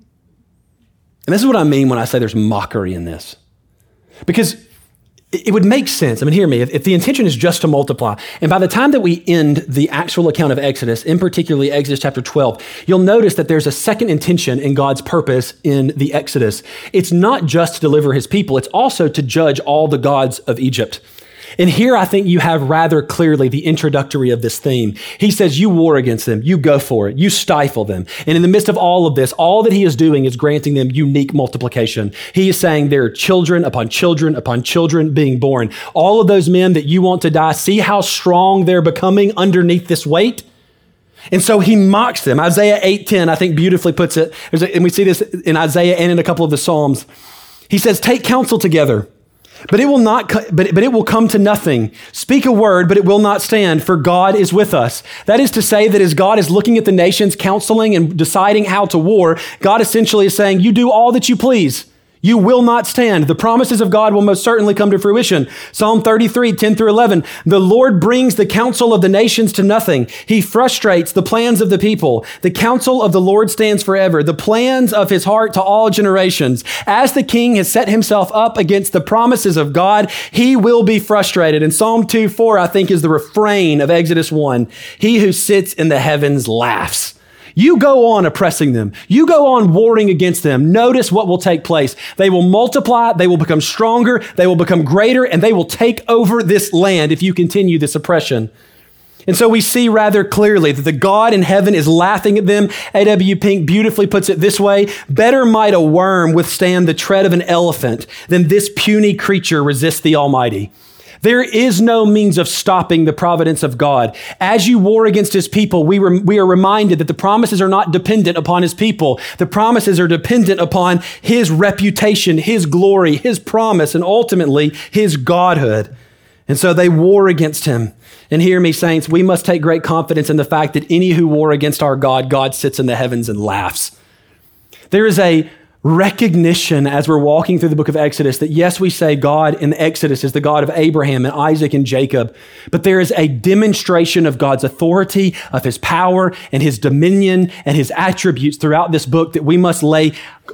And this is what I mean when I say there's mockery in this. Because it would make sense. I mean, hear me. If the intention is just to multiply, and by the time that we end the actual account of Exodus, in particularly Exodus chapter 12, you'll notice that there's a second intention in God's purpose in the Exodus. It's not just to deliver his people. It's also to judge all the gods of Egypt. And here I think you have rather clearly the introductory of this theme. He says, you war against them, you go for it, you stifle them. And in the midst of all of this, all that he is doing is granting them unique multiplication. He is saying there are children upon children upon children being born. All of those men that you want to die, see how strong they're becoming underneath this weight? And so he mocks them. Isaiah 8:10, I think beautifully puts it, and we see this in Isaiah and in a couple of the Psalms. He says, take counsel together. But it will come to nothing. Speak a word, but it will not stand, for God is with us. That is to say that as God is looking at the nations, counseling and deciding how to war, God essentially is saying, you do all that you please. You will not stand. The promises of God will most certainly come to fruition. Psalm 33, 10 through 11. The Lord brings the counsel of the nations to nothing. He frustrates the plans of the people. The counsel of the Lord stands forever. The plans of his heart to all generations. As the king has set himself up against the promises of God, he will be frustrated. And Psalm 2:4, I think, is the refrain of Exodus 1. He who sits in the heavens laughs. You go on oppressing them. You go on warring against them. Notice what will take place. They will multiply. They will become stronger. They will become greater, and they will take over this land if you continue this oppression. And so we see rather clearly that the God in heaven is laughing at them. A.W. Pink beautifully puts it this way: better might a worm withstand the tread of an elephant than this puny creature resist the Almighty. There is no means of stopping the providence of God. As you war against his people, we are reminded that the promises are not dependent upon his people. The promises are dependent upon his reputation, his glory, his promise, and ultimately his godhood. And so they war against him. And hear me, saints, we must take great confidence in the fact that any who war against our God, God sits in the heavens and laughs. There is a recognition as we're walking through the book of Exodus that yes, we say God in Exodus is the God of Abraham and Isaac and Jacob, but there is a demonstration of God's authority, of his power and his dominion and his attributes throughout this book that we must lay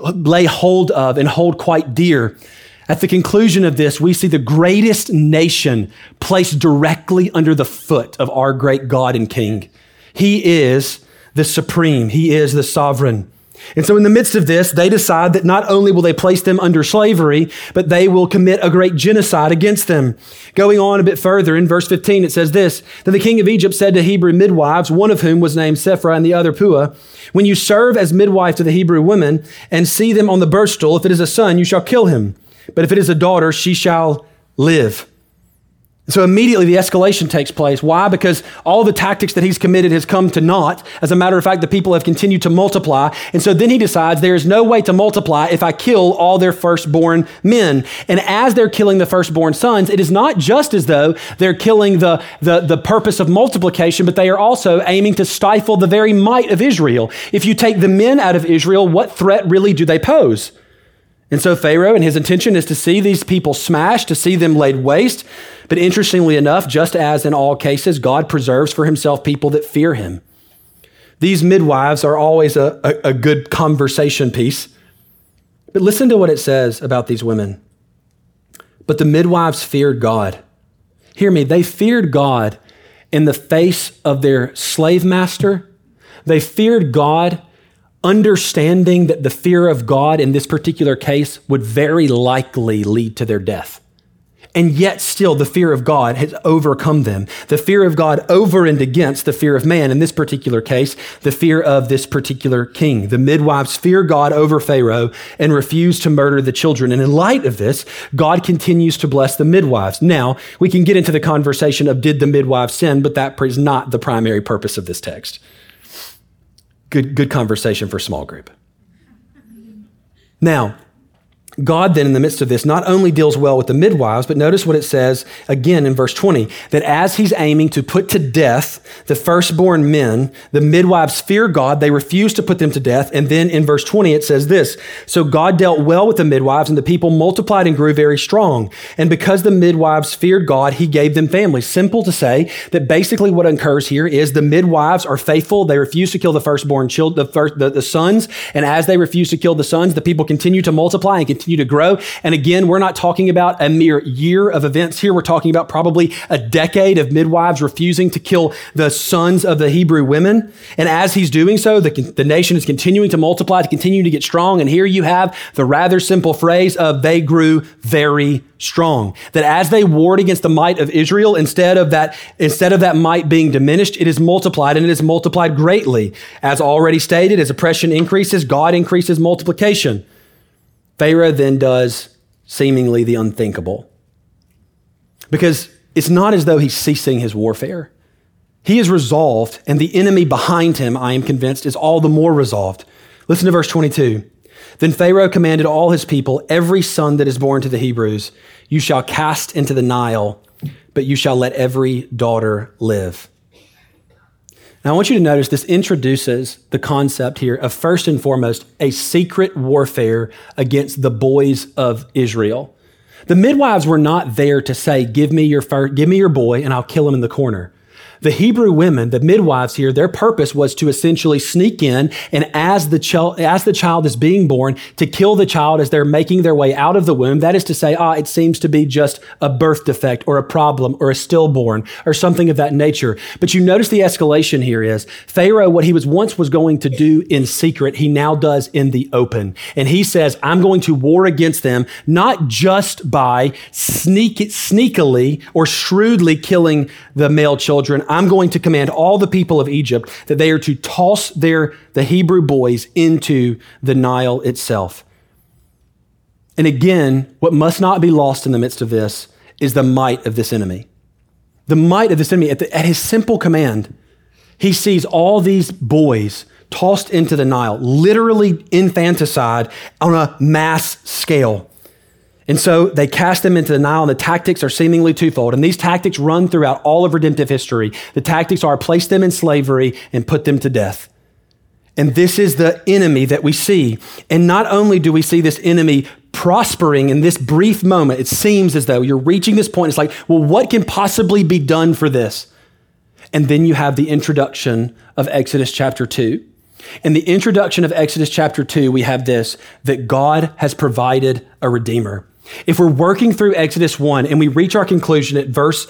hold of and hold quite dear. At the conclusion of this, we see the greatest nation placed directly under the foot of our great God and King. He is the supreme. He is the sovereign. And so in the midst of this, they decide that not only will they place them under slavery, but they will commit a great genocide against them. Going on a bit further, in verse 15, it says this: Then the king of Egypt said to Hebrew midwives, one of whom was named Sephra and the other Puah, when you serve as midwife to the Hebrew women and see them on the birth stool, if it is a son, you shall kill him. But if it is a daughter, she shall live. So immediately the escalation takes place. Why? Because all the tactics that he's committed has come to naught. As a matter of fact, the people have continued to multiply. And so then he decides there is no way to multiply if I kill all their firstborn men. And as they're killing the firstborn sons, it is not just as though they're killing the purpose of multiplication, but they are also aiming to stifle the very might of Israel. If you take the men out of Israel, what threat really do they pose? And so Pharaoh, and his intention is to see these people smashed, to see them laid waste. But interestingly enough, just as in all cases, God preserves for himself people that fear him. These midwives are always a good conversation piece. But listen to what it says about these women. But the midwives feared God. Hear me, they feared God in the face of their slave master. They feared God, understanding that the fear of God in this particular case would very likely lead to their death. And yet still the fear of God has overcome them. The fear of God over and against the fear of man. In this particular case, the fear of this particular king. The midwives fear God over Pharaoh and refuse to murder the children. And in light of this, God continues to bless the midwives. Now, we can get into the conversation of did the midwives sin, but that is not the primary purpose of this text. Good conversation for small group. Now, God then in the midst of this not only deals well with the midwives, but notice what it says again in verse 20, that as he's aiming to put to death the firstborn men, the midwives fear God, they refuse to put them to death. And then in verse 20, it says this, so God dealt well with the midwives and the people multiplied and grew very strong. And because the midwives feared God, he gave them families. Simple to say that basically what occurs here is the midwives are faithful. They refuse to kill the firstborn children, the sons. And as they refuse to kill the sons, the people continue to multiply and continue to grow. And again, we're not talking about a mere year of events here. We're talking about probably a decade of midwives refusing to kill the sons of the Hebrew women. And as he's doing so, the nation is continuing to multiply, to continue to get strong. And here you have the rather simple phrase of they grew very strong. That as they warred against the might of Israel, instead of that might being diminished, it is multiplied, and it is multiplied greatly. As already stated, as oppression increases, God increases multiplication. Pharaoh then does seemingly the unthinkable, because it's not as though he's ceasing his warfare. He is resolved, and the enemy behind him, I am convinced, is all the more resolved. Listen to verse 22. Then Pharaoh commanded all his people, every son that is born to the Hebrews, you shall cast into the Nile, but you shall let every daughter live. Now, I want you to notice this introduces the concept here of, first and foremost, a secret warfare against the boys of Israel. The midwives were not there to say, give me your boy and I'll kill him in the corner. The Hebrew women, the midwives here, their purpose was to essentially sneak in and as the child is being born, to kill the child as they're making their way out of the womb. That is to say, it seems to be just a birth defect or a problem or a stillborn or something of that nature. But you notice the escalation here is Pharaoh, what he once was going to do in secret, he now does in the open. And he says, I'm going to war against them, not just by sneakily or shrewdly killing the male children. I'm going to command all the people of Egypt that they are to toss the Hebrew boys into the Nile itself. And again, what must not be lost in the midst of this is the might of this enemy. The might of this enemy, at his simple command, he sees all these boys tossed into the Nile, literally infanticide on a mass scale. And so they cast them into the Nile, and the tactics are seemingly twofold. And these tactics run throughout all of redemptive history. The tactics are place them in slavery and put them to death. And this is the enemy that we see. And not only do we see this enemy prospering in this brief moment, it seems as though you're reaching this point. It's like, well, what can possibly be done for this? And then you have the introduction of Exodus chapter 2. In the introduction of Exodus chapter 2, we have this, that God has provided a redeemer. If we're working through Exodus 1 and we reach our conclusion at verse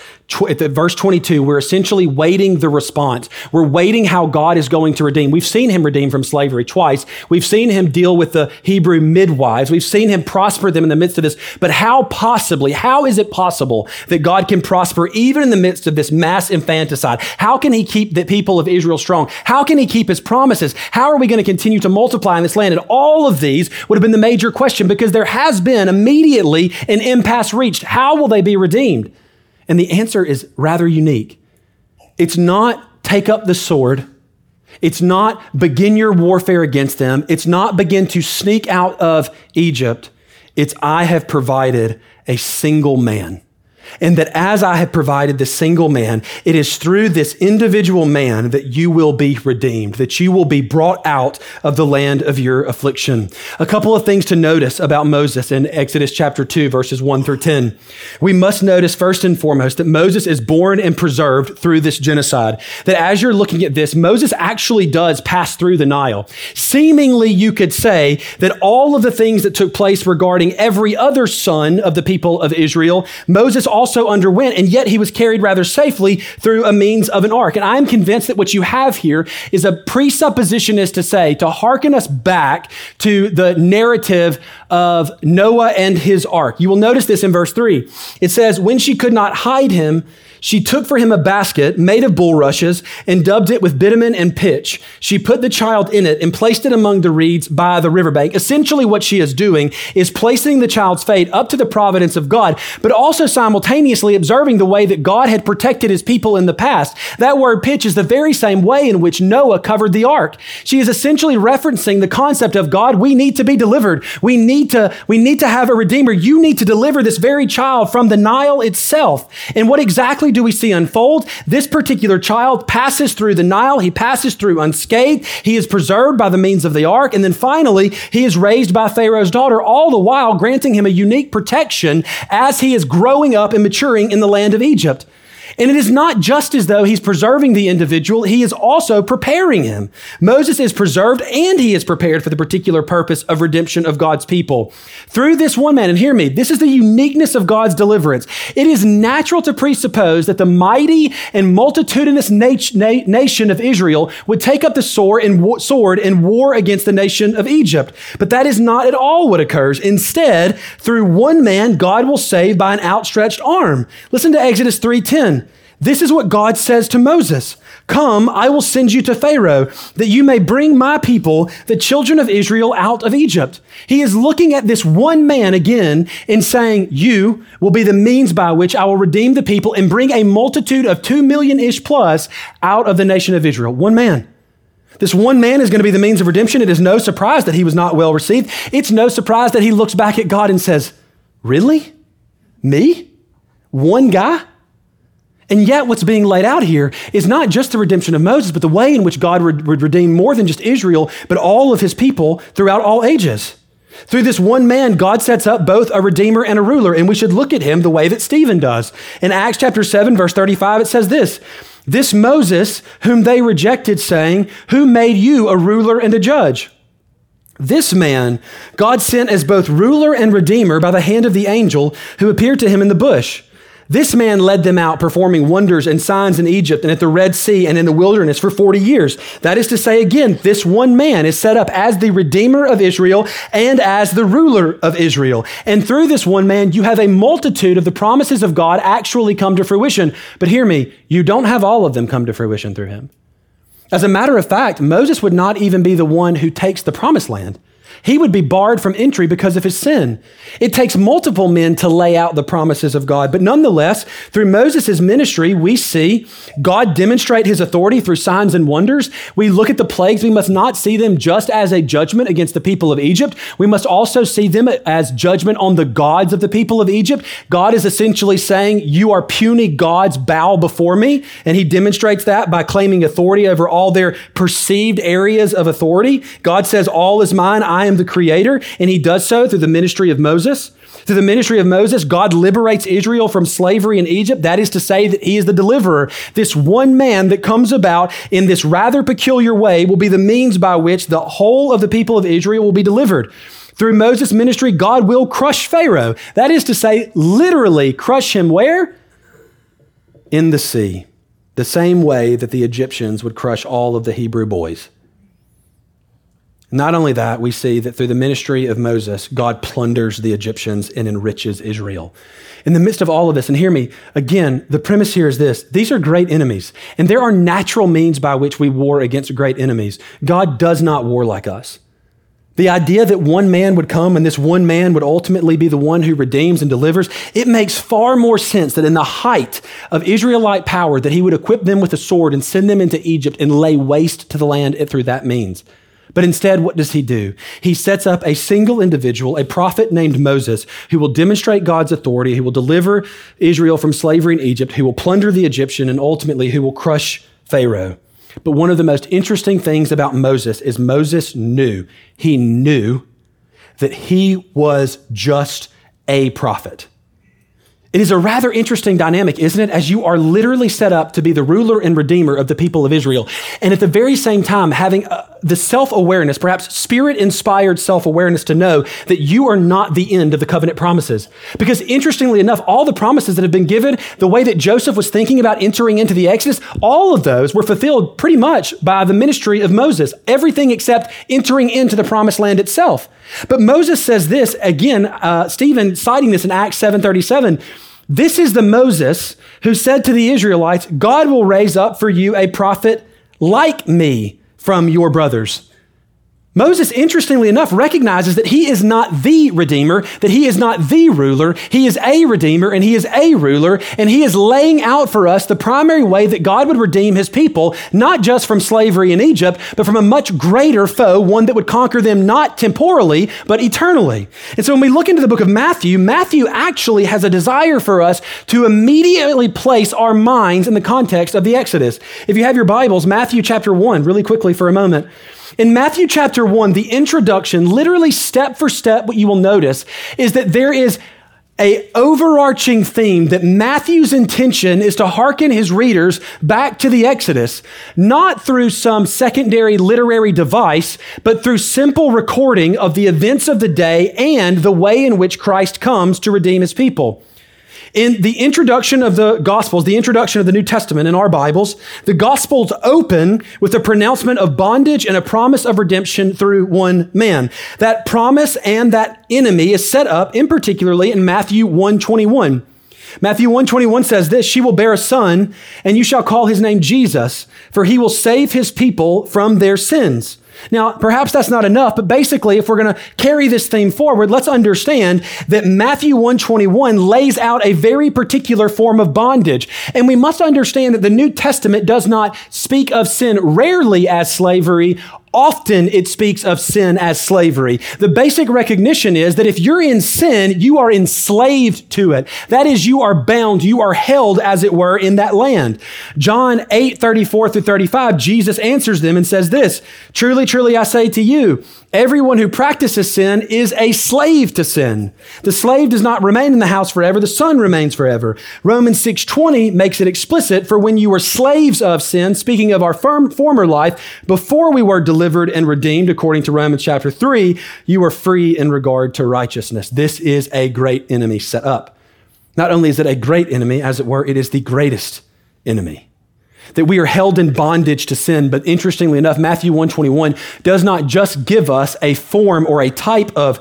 22, we're essentially waiting the response. We're waiting how God is going to redeem. We've seen him redeem from slavery twice. We've seen him deal with the Hebrew midwives. We've seen him prosper them in the midst of this. But how is it possible that God can prosper even in the midst of this mass infanticide? How can he keep the people of Israel strong? How can he keep his promises? How are we going to continue to multiply in this land? And all of these would have been the major question, because there has been immediately an impasse reached. How will they be redeemed? And the answer is rather unique. It's not take up the sword. It's not begin your warfare against them. It's not begin to sneak out of Egypt. It's I have provided a single man. And that as I have provided this single man, it is through this individual man that you will be redeemed, that you will be brought out of the land of your affliction. A couple of things to notice about Moses in Exodus chapter 2, verses 1 through 10. We must notice first and foremost that Moses is born and preserved through this genocide. That as you're looking at this, Moses actually does pass through the Nile. Seemingly, you could say that all of the things that took place regarding every other son of the people of Israel, Moses also underwent, and yet he was carried rather safely through a means of an ark. And I'm convinced that what you have here is a presupposition is to say, to hearken us back to the narrative of Noah and his ark. You will notice this in verse 3. It says, when she could not hide him, she took for him a basket made of bulrushes and dubbed it with bitumen and pitch. She put the child in it and placed it among the reeds by the riverbank. Essentially, what she is doing is placing the child's fate up to the providence of God, but also simultaneously observing the way that God had protected his people in the past. That word pitch is the very same way in which Noah covered the ark. She is essentially referencing the concept of God, we need to be delivered. We need to have a redeemer. You need to deliver this very child from the Nile itself. And what exactly do we see unfold? This particular child passes through the Nile. He passes through unscathed. He is preserved by the means of the ark. And then finally, he is raised by Pharaoh's daughter, all the while granting him a unique protection as he is growing up and maturing in the land of Egypt. And it is not just as though he's preserving the individual, he is also preparing him. Moses is preserved and he is prepared for the particular purpose of redemption of God's people. Through this one man, and hear me, this is the uniqueness of God's deliverance. It is natural to presuppose that the mighty and multitudinous nation of Israel would take up the sword and war against the nation of Egypt. But that is not at all what occurs. Instead, through one man, God will save by an outstretched arm. Listen to Exodus 3:10. This is what God says to Moses. Come, I will send you to Pharaoh, that you may bring my people, the children of Israel, out of Egypt. He is looking at this one man again and saying, you will be the means by which I will redeem the people and bring a multitude of 2 million-ish plus out of the nation of Israel. One man. This one man is going to be the means of redemption. It is no surprise that he was not well received. It's no surprise that he looks back at God and says, really? Me? One guy? And yet what's being laid out here is not just the redemption of Moses, but the way in which God would redeem more than just Israel, but all of his people throughout all ages. Through this one man, God sets up both a redeemer and a ruler, and we should look at him the way that Stephen does. In Acts chapter 7, verse 35, it says this Moses, whom they rejected, saying, who made you a ruler and a judge? This man God sent as both ruler and redeemer by the hand of the angel who appeared to him in the bush. This man led them out, performing wonders and signs in Egypt and at the Red Sea and in the wilderness for 40 years. That is to say, again, this one man is set up as the Redeemer of Israel and as the ruler of Israel. And through this one man, you have a multitude of the promises of God actually come to fruition. But hear me, you don't have all of them come to fruition through him. As a matter of fact, Moses would not even be the one who takes the promised land. He would be barred from entry because of his sin. It takes multiple men to lay out the promises of God, but nonetheless, through Moses' ministry, we see God demonstrate his authority through signs and wonders. We look at the plagues. We must not see them just as a judgment against the people of Egypt. We must also see them as judgment on the gods of the people of Egypt. God is essentially saying, you are puny gods, bow before me. And he demonstrates that by claiming authority over all their perceived areas of authority. God says, all is mine. I am the creator, and he does so through the ministry of Moses. Through the ministry of Moses, God liberates Israel from slavery in Egypt. That is to say that he is the deliverer. This one man that comes about in this rather peculiar way will be the means by which the whole of the people of Israel will be delivered. Through Moses' ministry, God will crush Pharaoh. That is to say, literally crush him where? In the sea. The same way that the Egyptians would crush all of the Hebrew boys. Not only that, we see that through the ministry of Moses, God plunders the Egyptians and enriches Israel. In the midst of all of this, and hear me, again, the premise here is this: these are great enemies, and there are natural means by which we war against great enemies. God does not war like us. The idea that one man would come and this one man would ultimately be the one who redeems and delivers, it makes far more sense that in the height of Israelite power that he would equip them with a sword and send them into Egypt and lay waste to the land through that means. But instead, what does he do? He sets up a single individual, a prophet named Moses, who will demonstrate God's authority, who will deliver Israel from slavery in Egypt, who will plunder the Egyptian, and ultimately who will crush Pharaoh. But one of the most interesting things about Moses is Moses knew that he was just a prophet. It is a rather interesting dynamic, isn't it? As you are literally set up to be the ruler and redeemer of the people of Israel. And at the very same time, having the self-awareness, perhaps spirit-inspired self-awareness to know that you are not the end of the covenant promises. Because interestingly enough, all the promises that have been given, the way that Joseph was thinking about entering into the Exodus, all of those were fulfilled pretty much by the ministry of Moses. Everything except entering into the promised land itself. But Moses says this, again, Stephen citing this in Acts 7:37, this is the Moses who said to the Israelites, God will raise up for you a prophet like me from your brothers. Moses, interestingly enough, recognizes that he is not the redeemer, that he is not the ruler. He is a redeemer and he is a ruler, and he is laying out for us the primary way that God would redeem his people, not just from slavery in Egypt, but from a much greater foe, one that would conquer them not temporally, but eternally. And so when we look into the book of Matthew, Matthew actually has a desire for us to immediately place our minds in the context of the Exodus. If you have your Bibles, Matthew chapter 1, really quickly for a moment. In Matthew chapter 1, the introduction, literally step for step, what you will notice is that there is an overarching theme that Matthew's intention is to hearken his readers back to the Exodus, not through some secondary literary device, but through simple recording of the events of the day and the way in which Christ comes to redeem his people. In the introduction of the Gospels, the introduction of the New Testament in our Bibles, the Gospels open with a pronouncement of bondage and a promise of redemption through one man. That promise and that enemy is set up in particularly in Matthew 1:21. Matthew 1:21 says this, she will bear a son, and you shall call his name Jesus, for he will save his people from their sins. Now, perhaps that's not enough, but basically, if we're going to carry this theme forward, let's understand that Matthew 1:21 lays out a very particular form of bondage. And we must understand that the New Testament does not speak of sin rarely as slavery. Often it speaks of sin as slavery. The basic recognition is that if you're in sin, you are enslaved to it. That is, you are bound, you are held, as it were, in that land. John 8:34-35, Jesus answers them and says this, truly, truly, I say to you, everyone who practices sin is a slave to sin. The slave does not remain in the house forever, the son remains forever. Romans 6:20 makes it explicit, for when you were slaves of sin, speaking of our former life, before we were delivered and redeemed, according to Romans chapter 3, you were free in regard to righteousness. This is a great enemy set up. Not only is it a great enemy, as it were, it is the greatest enemy. That we are held in bondage to sin. But interestingly enough, Matthew 1:21 does not just give us a form or a type of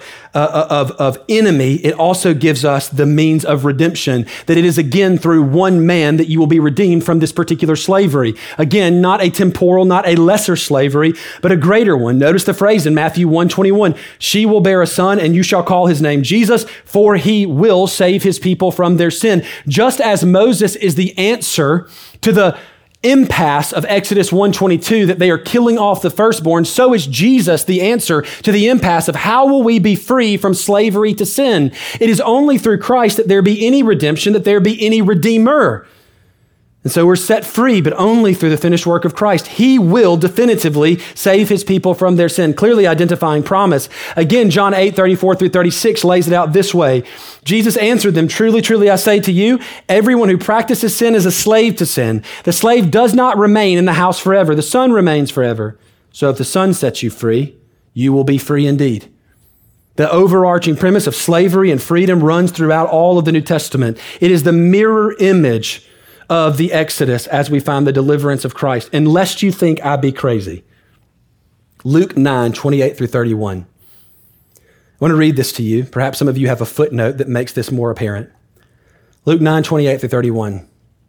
enemy. It also gives us the means of redemption. That it is again through one man that you will be redeemed from this particular slavery. Again, not a temporal, not a lesser slavery, but a greater one. Notice the phrase in Matthew 1:21, she will bear a son and you shall call his name Jesus, for he will save his people from their sin. Just as Moses is the answer to the impasse of Exodus 1:22 that they are killing off the firstborn, so is Jesus the answer to the impasse of how will we be free from slavery to sin. It is only through Christ that there be any redemption, that there be any redeemer. And so we're set free, but only through the finished work of Christ. He will definitively save his people from their sin, clearly identifying promise. Again, John 8:34-36 lays it out this way. Jesus answered them, truly, truly, I say to you, everyone who practices sin is a slave to sin. The slave does not remain in the house forever. The son remains forever. So if the son sets you free, you will be free indeed. The overarching premise of slavery and freedom runs throughout all of the New Testament. It is the mirror image of the Exodus as we find the deliverance of Christ. And lest you think I be crazy, Luke 9:28-31. I want to read this to you. Perhaps some of you have a footnote that makes this more apparent. Luke 9:28-31.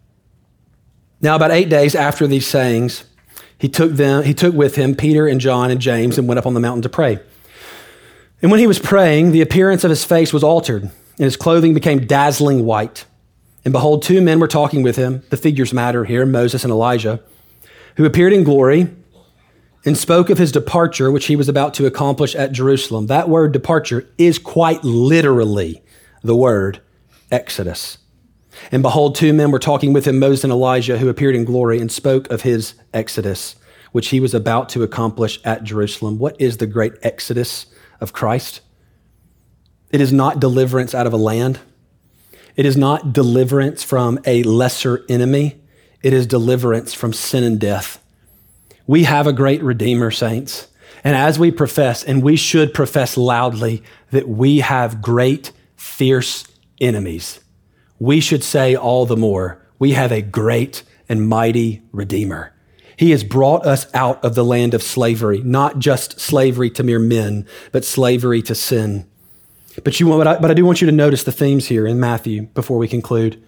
Now about 8 days after these sayings, he took with him Peter and John and James and went up on the mountain to pray. And when he was praying, the appearance of his face was altered, and his clothing became dazzling white. And behold, two men were talking with him, the figures matter here, Moses and Elijah, who appeared in glory and spoke of his departure, which he was about to accomplish at Jerusalem. That word departure is quite literally the word Exodus. And behold, two men were talking with him, Moses and Elijah, who appeared in glory and spoke of his Exodus, which he was about to accomplish at Jerusalem. What is the great Exodus of Christ? It is not deliverance out of a land. It is not deliverance from a lesser enemy. It is deliverance from sin and death. We have a great Redeemer, saints. And as we profess, and we should profess loudly, that we have great, fierce enemies, we should say all the more, we have a great and mighty Redeemer. He has brought us out of the land of slavery, not just slavery to mere men, but slavery to sin. But I do want you to notice the themes here in Matthew before we conclude.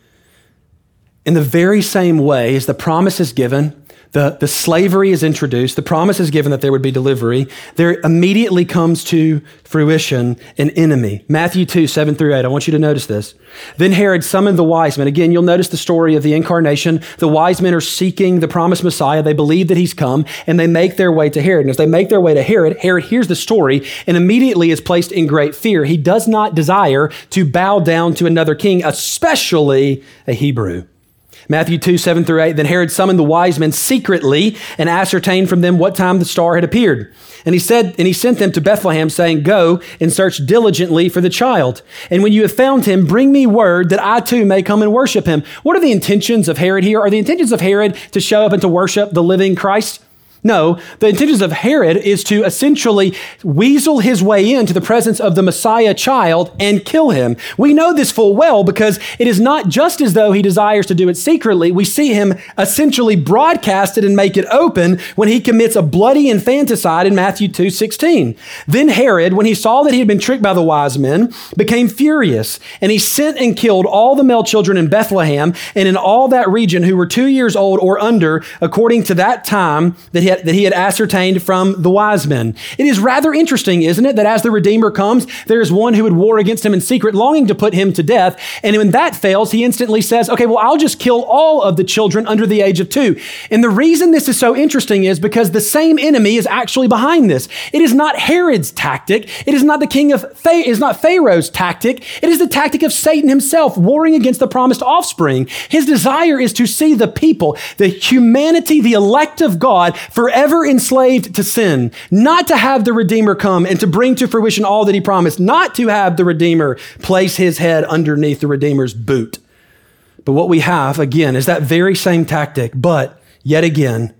In the very same way as the promise is given, the slavery is introduced, the promise is given that there would be delivery, there immediately comes to fruition an enemy. Matthew 2, 7 through 8, I want you to notice this. Then Herod summoned the wise men. Again, you'll notice the story of the incarnation. The wise men are seeking the promised Messiah. They believe that he's come, and they make their way to Herod. And as they make their way to Herod, Herod hears the story and immediately is placed in great fear. He does not desire to bow down to another king, especially a Hebrew. Matthew 2, 7 through 8, then Herod summoned the wise men secretly and ascertained from them what time the star had appeared. And he sent them to Bethlehem, saying, go and search diligently for the child. And when you have found him, bring me word that I too may come and worship him. What are the intentions of Herod here? Are the intentions of Herod to show up and to worship the living Christ? No, the intentions of Herod is to essentially weasel his way into the presence of the Messiah child and kill him. We know this full well because it is not just as though he desires to do it secretly. We see him essentially broadcast it and make it open when he commits a bloody infanticide in Matthew 2:16. Then Herod, when he saw that he had been tricked by the wise men, became furious, and he sent and killed all the male children in Bethlehem and in all that region who were 2 years old or under, according to that time that he had ascertained from the wise men. It is rather interesting, isn't it, that as the Redeemer comes, there is one who would war against him in secret, longing to put him to death. And when that fails, he instantly says, okay, well, I'll just kill all of the children under the age of 2. And the reason this is so interesting is because the same enemy is actually behind this. It is not Herod's tactic. It is not it is not Pharaoh's tactic. It is the tactic of Satan himself, warring against the promised offspring. His desire is to see the people, the humanity, the elect of God, forever enslaved to sin, not to have the Redeemer come and to bring to fruition all that he promised, not to have the Redeemer place his head underneath the Redeemer's boot. But what we have, again, is that very same tactic, but yet again,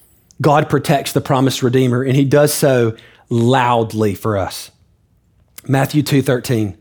God protects the promised Redeemer, and he does so loudly for us. Matthew 2:13.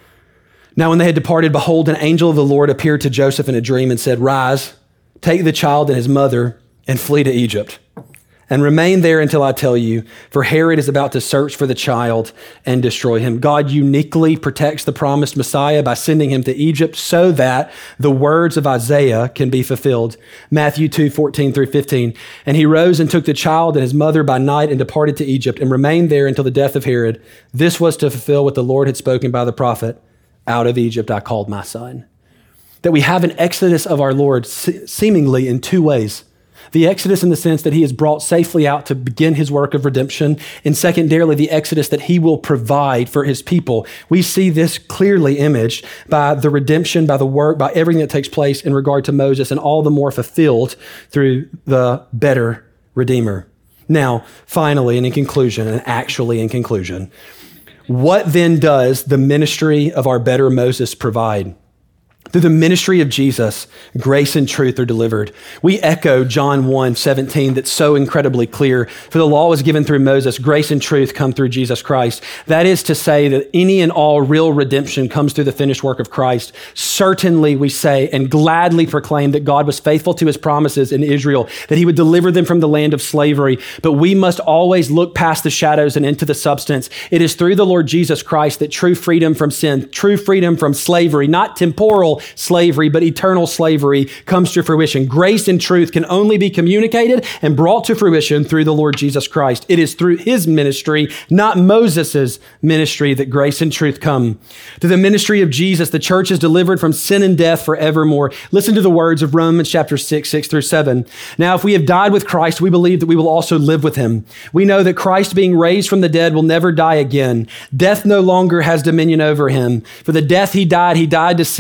Now when they had departed, behold, an angel of the Lord appeared to Joseph in a dream and said, rise, take the child and his mother and flee to Egypt. And remain there until I tell you, for Herod is about to search for the child and destroy him. God uniquely protects the promised Messiah by sending him to Egypt so that the words of Isaiah can be fulfilled. Matthew 2:14 through 15. And he rose and took the child and his mother by night and departed to Egypt and remained there until the death of Herod. This was to fulfill what the Lord had spoken by the prophet, out of Egypt I called my son. That we have an exodus of our Lord seemingly in two ways. The exodus in the sense that he is brought safely out to begin his work of redemption, and secondarily, the exodus that he will provide for his people. We see this clearly imaged by the redemption, by the work, by everything that takes place in regard to Moses, and all the more fulfilled through the better Redeemer. Now, finally, and in conclusion, what then does the ministry of our better Moses provide? Through the ministry of Jesus, grace and truth are delivered. We echo John 1:17 that's so incredibly clear. For the law was given through Moses, grace and truth come through Jesus Christ. That is to say that any and all real redemption comes through the finished work of Christ. Certainly we say and gladly proclaim that God was faithful to his promises in Israel, that he would deliver them from the land of slavery. But we must always look past the shadows and into the substance. It is through the Lord Jesus Christ that true freedom from sin, true freedom from slavery, not temporal slavery, but eternal slavery comes to fruition. Grace and truth can only be communicated and brought to fruition through the Lord Jesus Christ. It is through his ministry, not Moses's ministry, that grace and truth come. Through the ministry of Jesus, the church is delivered from sin and death forevermore. Listen to the words of Romans chapter 6 through 7. Now, if we have died with Christ, we believe that we will also live with him. We know that Christ, being raised from the dead, will never die again. Death no longer has dominion over him. For the death he died to sin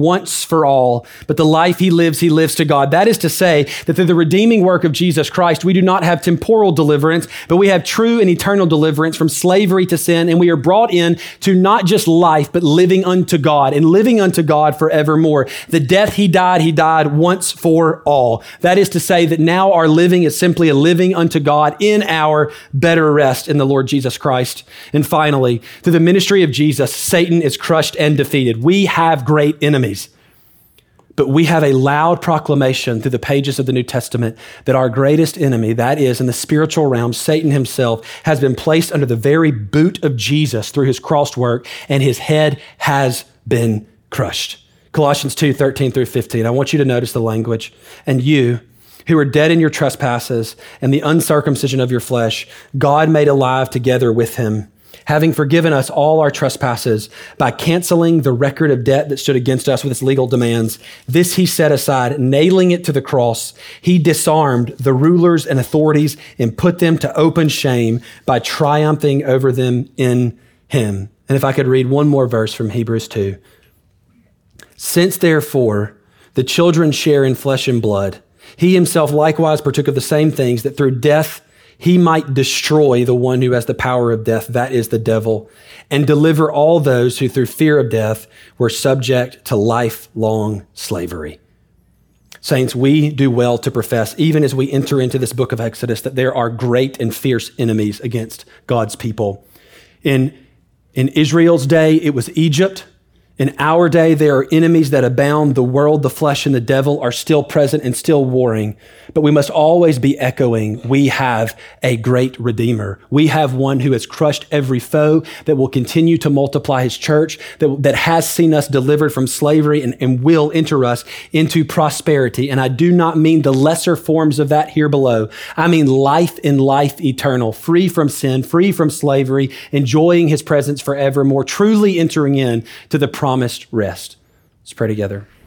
once for all, but the life he lives to God. That is to say that through the redeeming work of Jesus Christ, we do not have temporal deliverance, but we have true and eternal deliverance from slavery to sin, and we are brought in to not just life, but living unto God, and living unto God forevermore. The death he died once for all. That is to say that now our living is simply a living unto God in our better rest in the Lord Jesus Christ. And finally, through the ministry of Jesus, Satan is crushed and defeated. We have great enemies, but we have a loud proclamation through the pages of the New Testament that our greatest enemy, that is in the spiritual realm, Satan himself, has been placed under the very boot of Jesus through his cross work, and his head has been crushed. Colossians 2:13-15. I want you to notice the language. And you, who are dead in your trespasses and the uncircumcision of your flesh, God made alive together with him, having forgiven us all our trespasses by canceling the record of debt that stood against us with its legal demands. This he set aside, nailing it to the cross. He disarmed the rulers and authorities and put them to open shame by triumphing over them in him. And if I could read one more verse from Hebrews 2. Since therefore the children share in flesh and blood, he himself likewise partook of the same things, that through death he might destroy the one who has the power of death, that is the devil, and deliver all those who through fear of death were subject to lifelong slavery. Saints, we do well to profess, even as we enter into this book of Exodus, that there are great and fierce enemies against God's people. In Israel's day, it was Egypt. In our day, there are enemies that abound. The world, the flesh, and the devil are still present and still warring. But we must always be echoing, we have a great Redeemer. We have one who has crushed every foe, that will continue to multiply his church, that has seen us delivered from slavery and will enter us into prosperity. And I do not mean the lesser forms of that here below. I mean life and life eternal, free from sin, free from slavery, enjoying his presence forevermore, truly entering in to the promised rest. Let's pray together.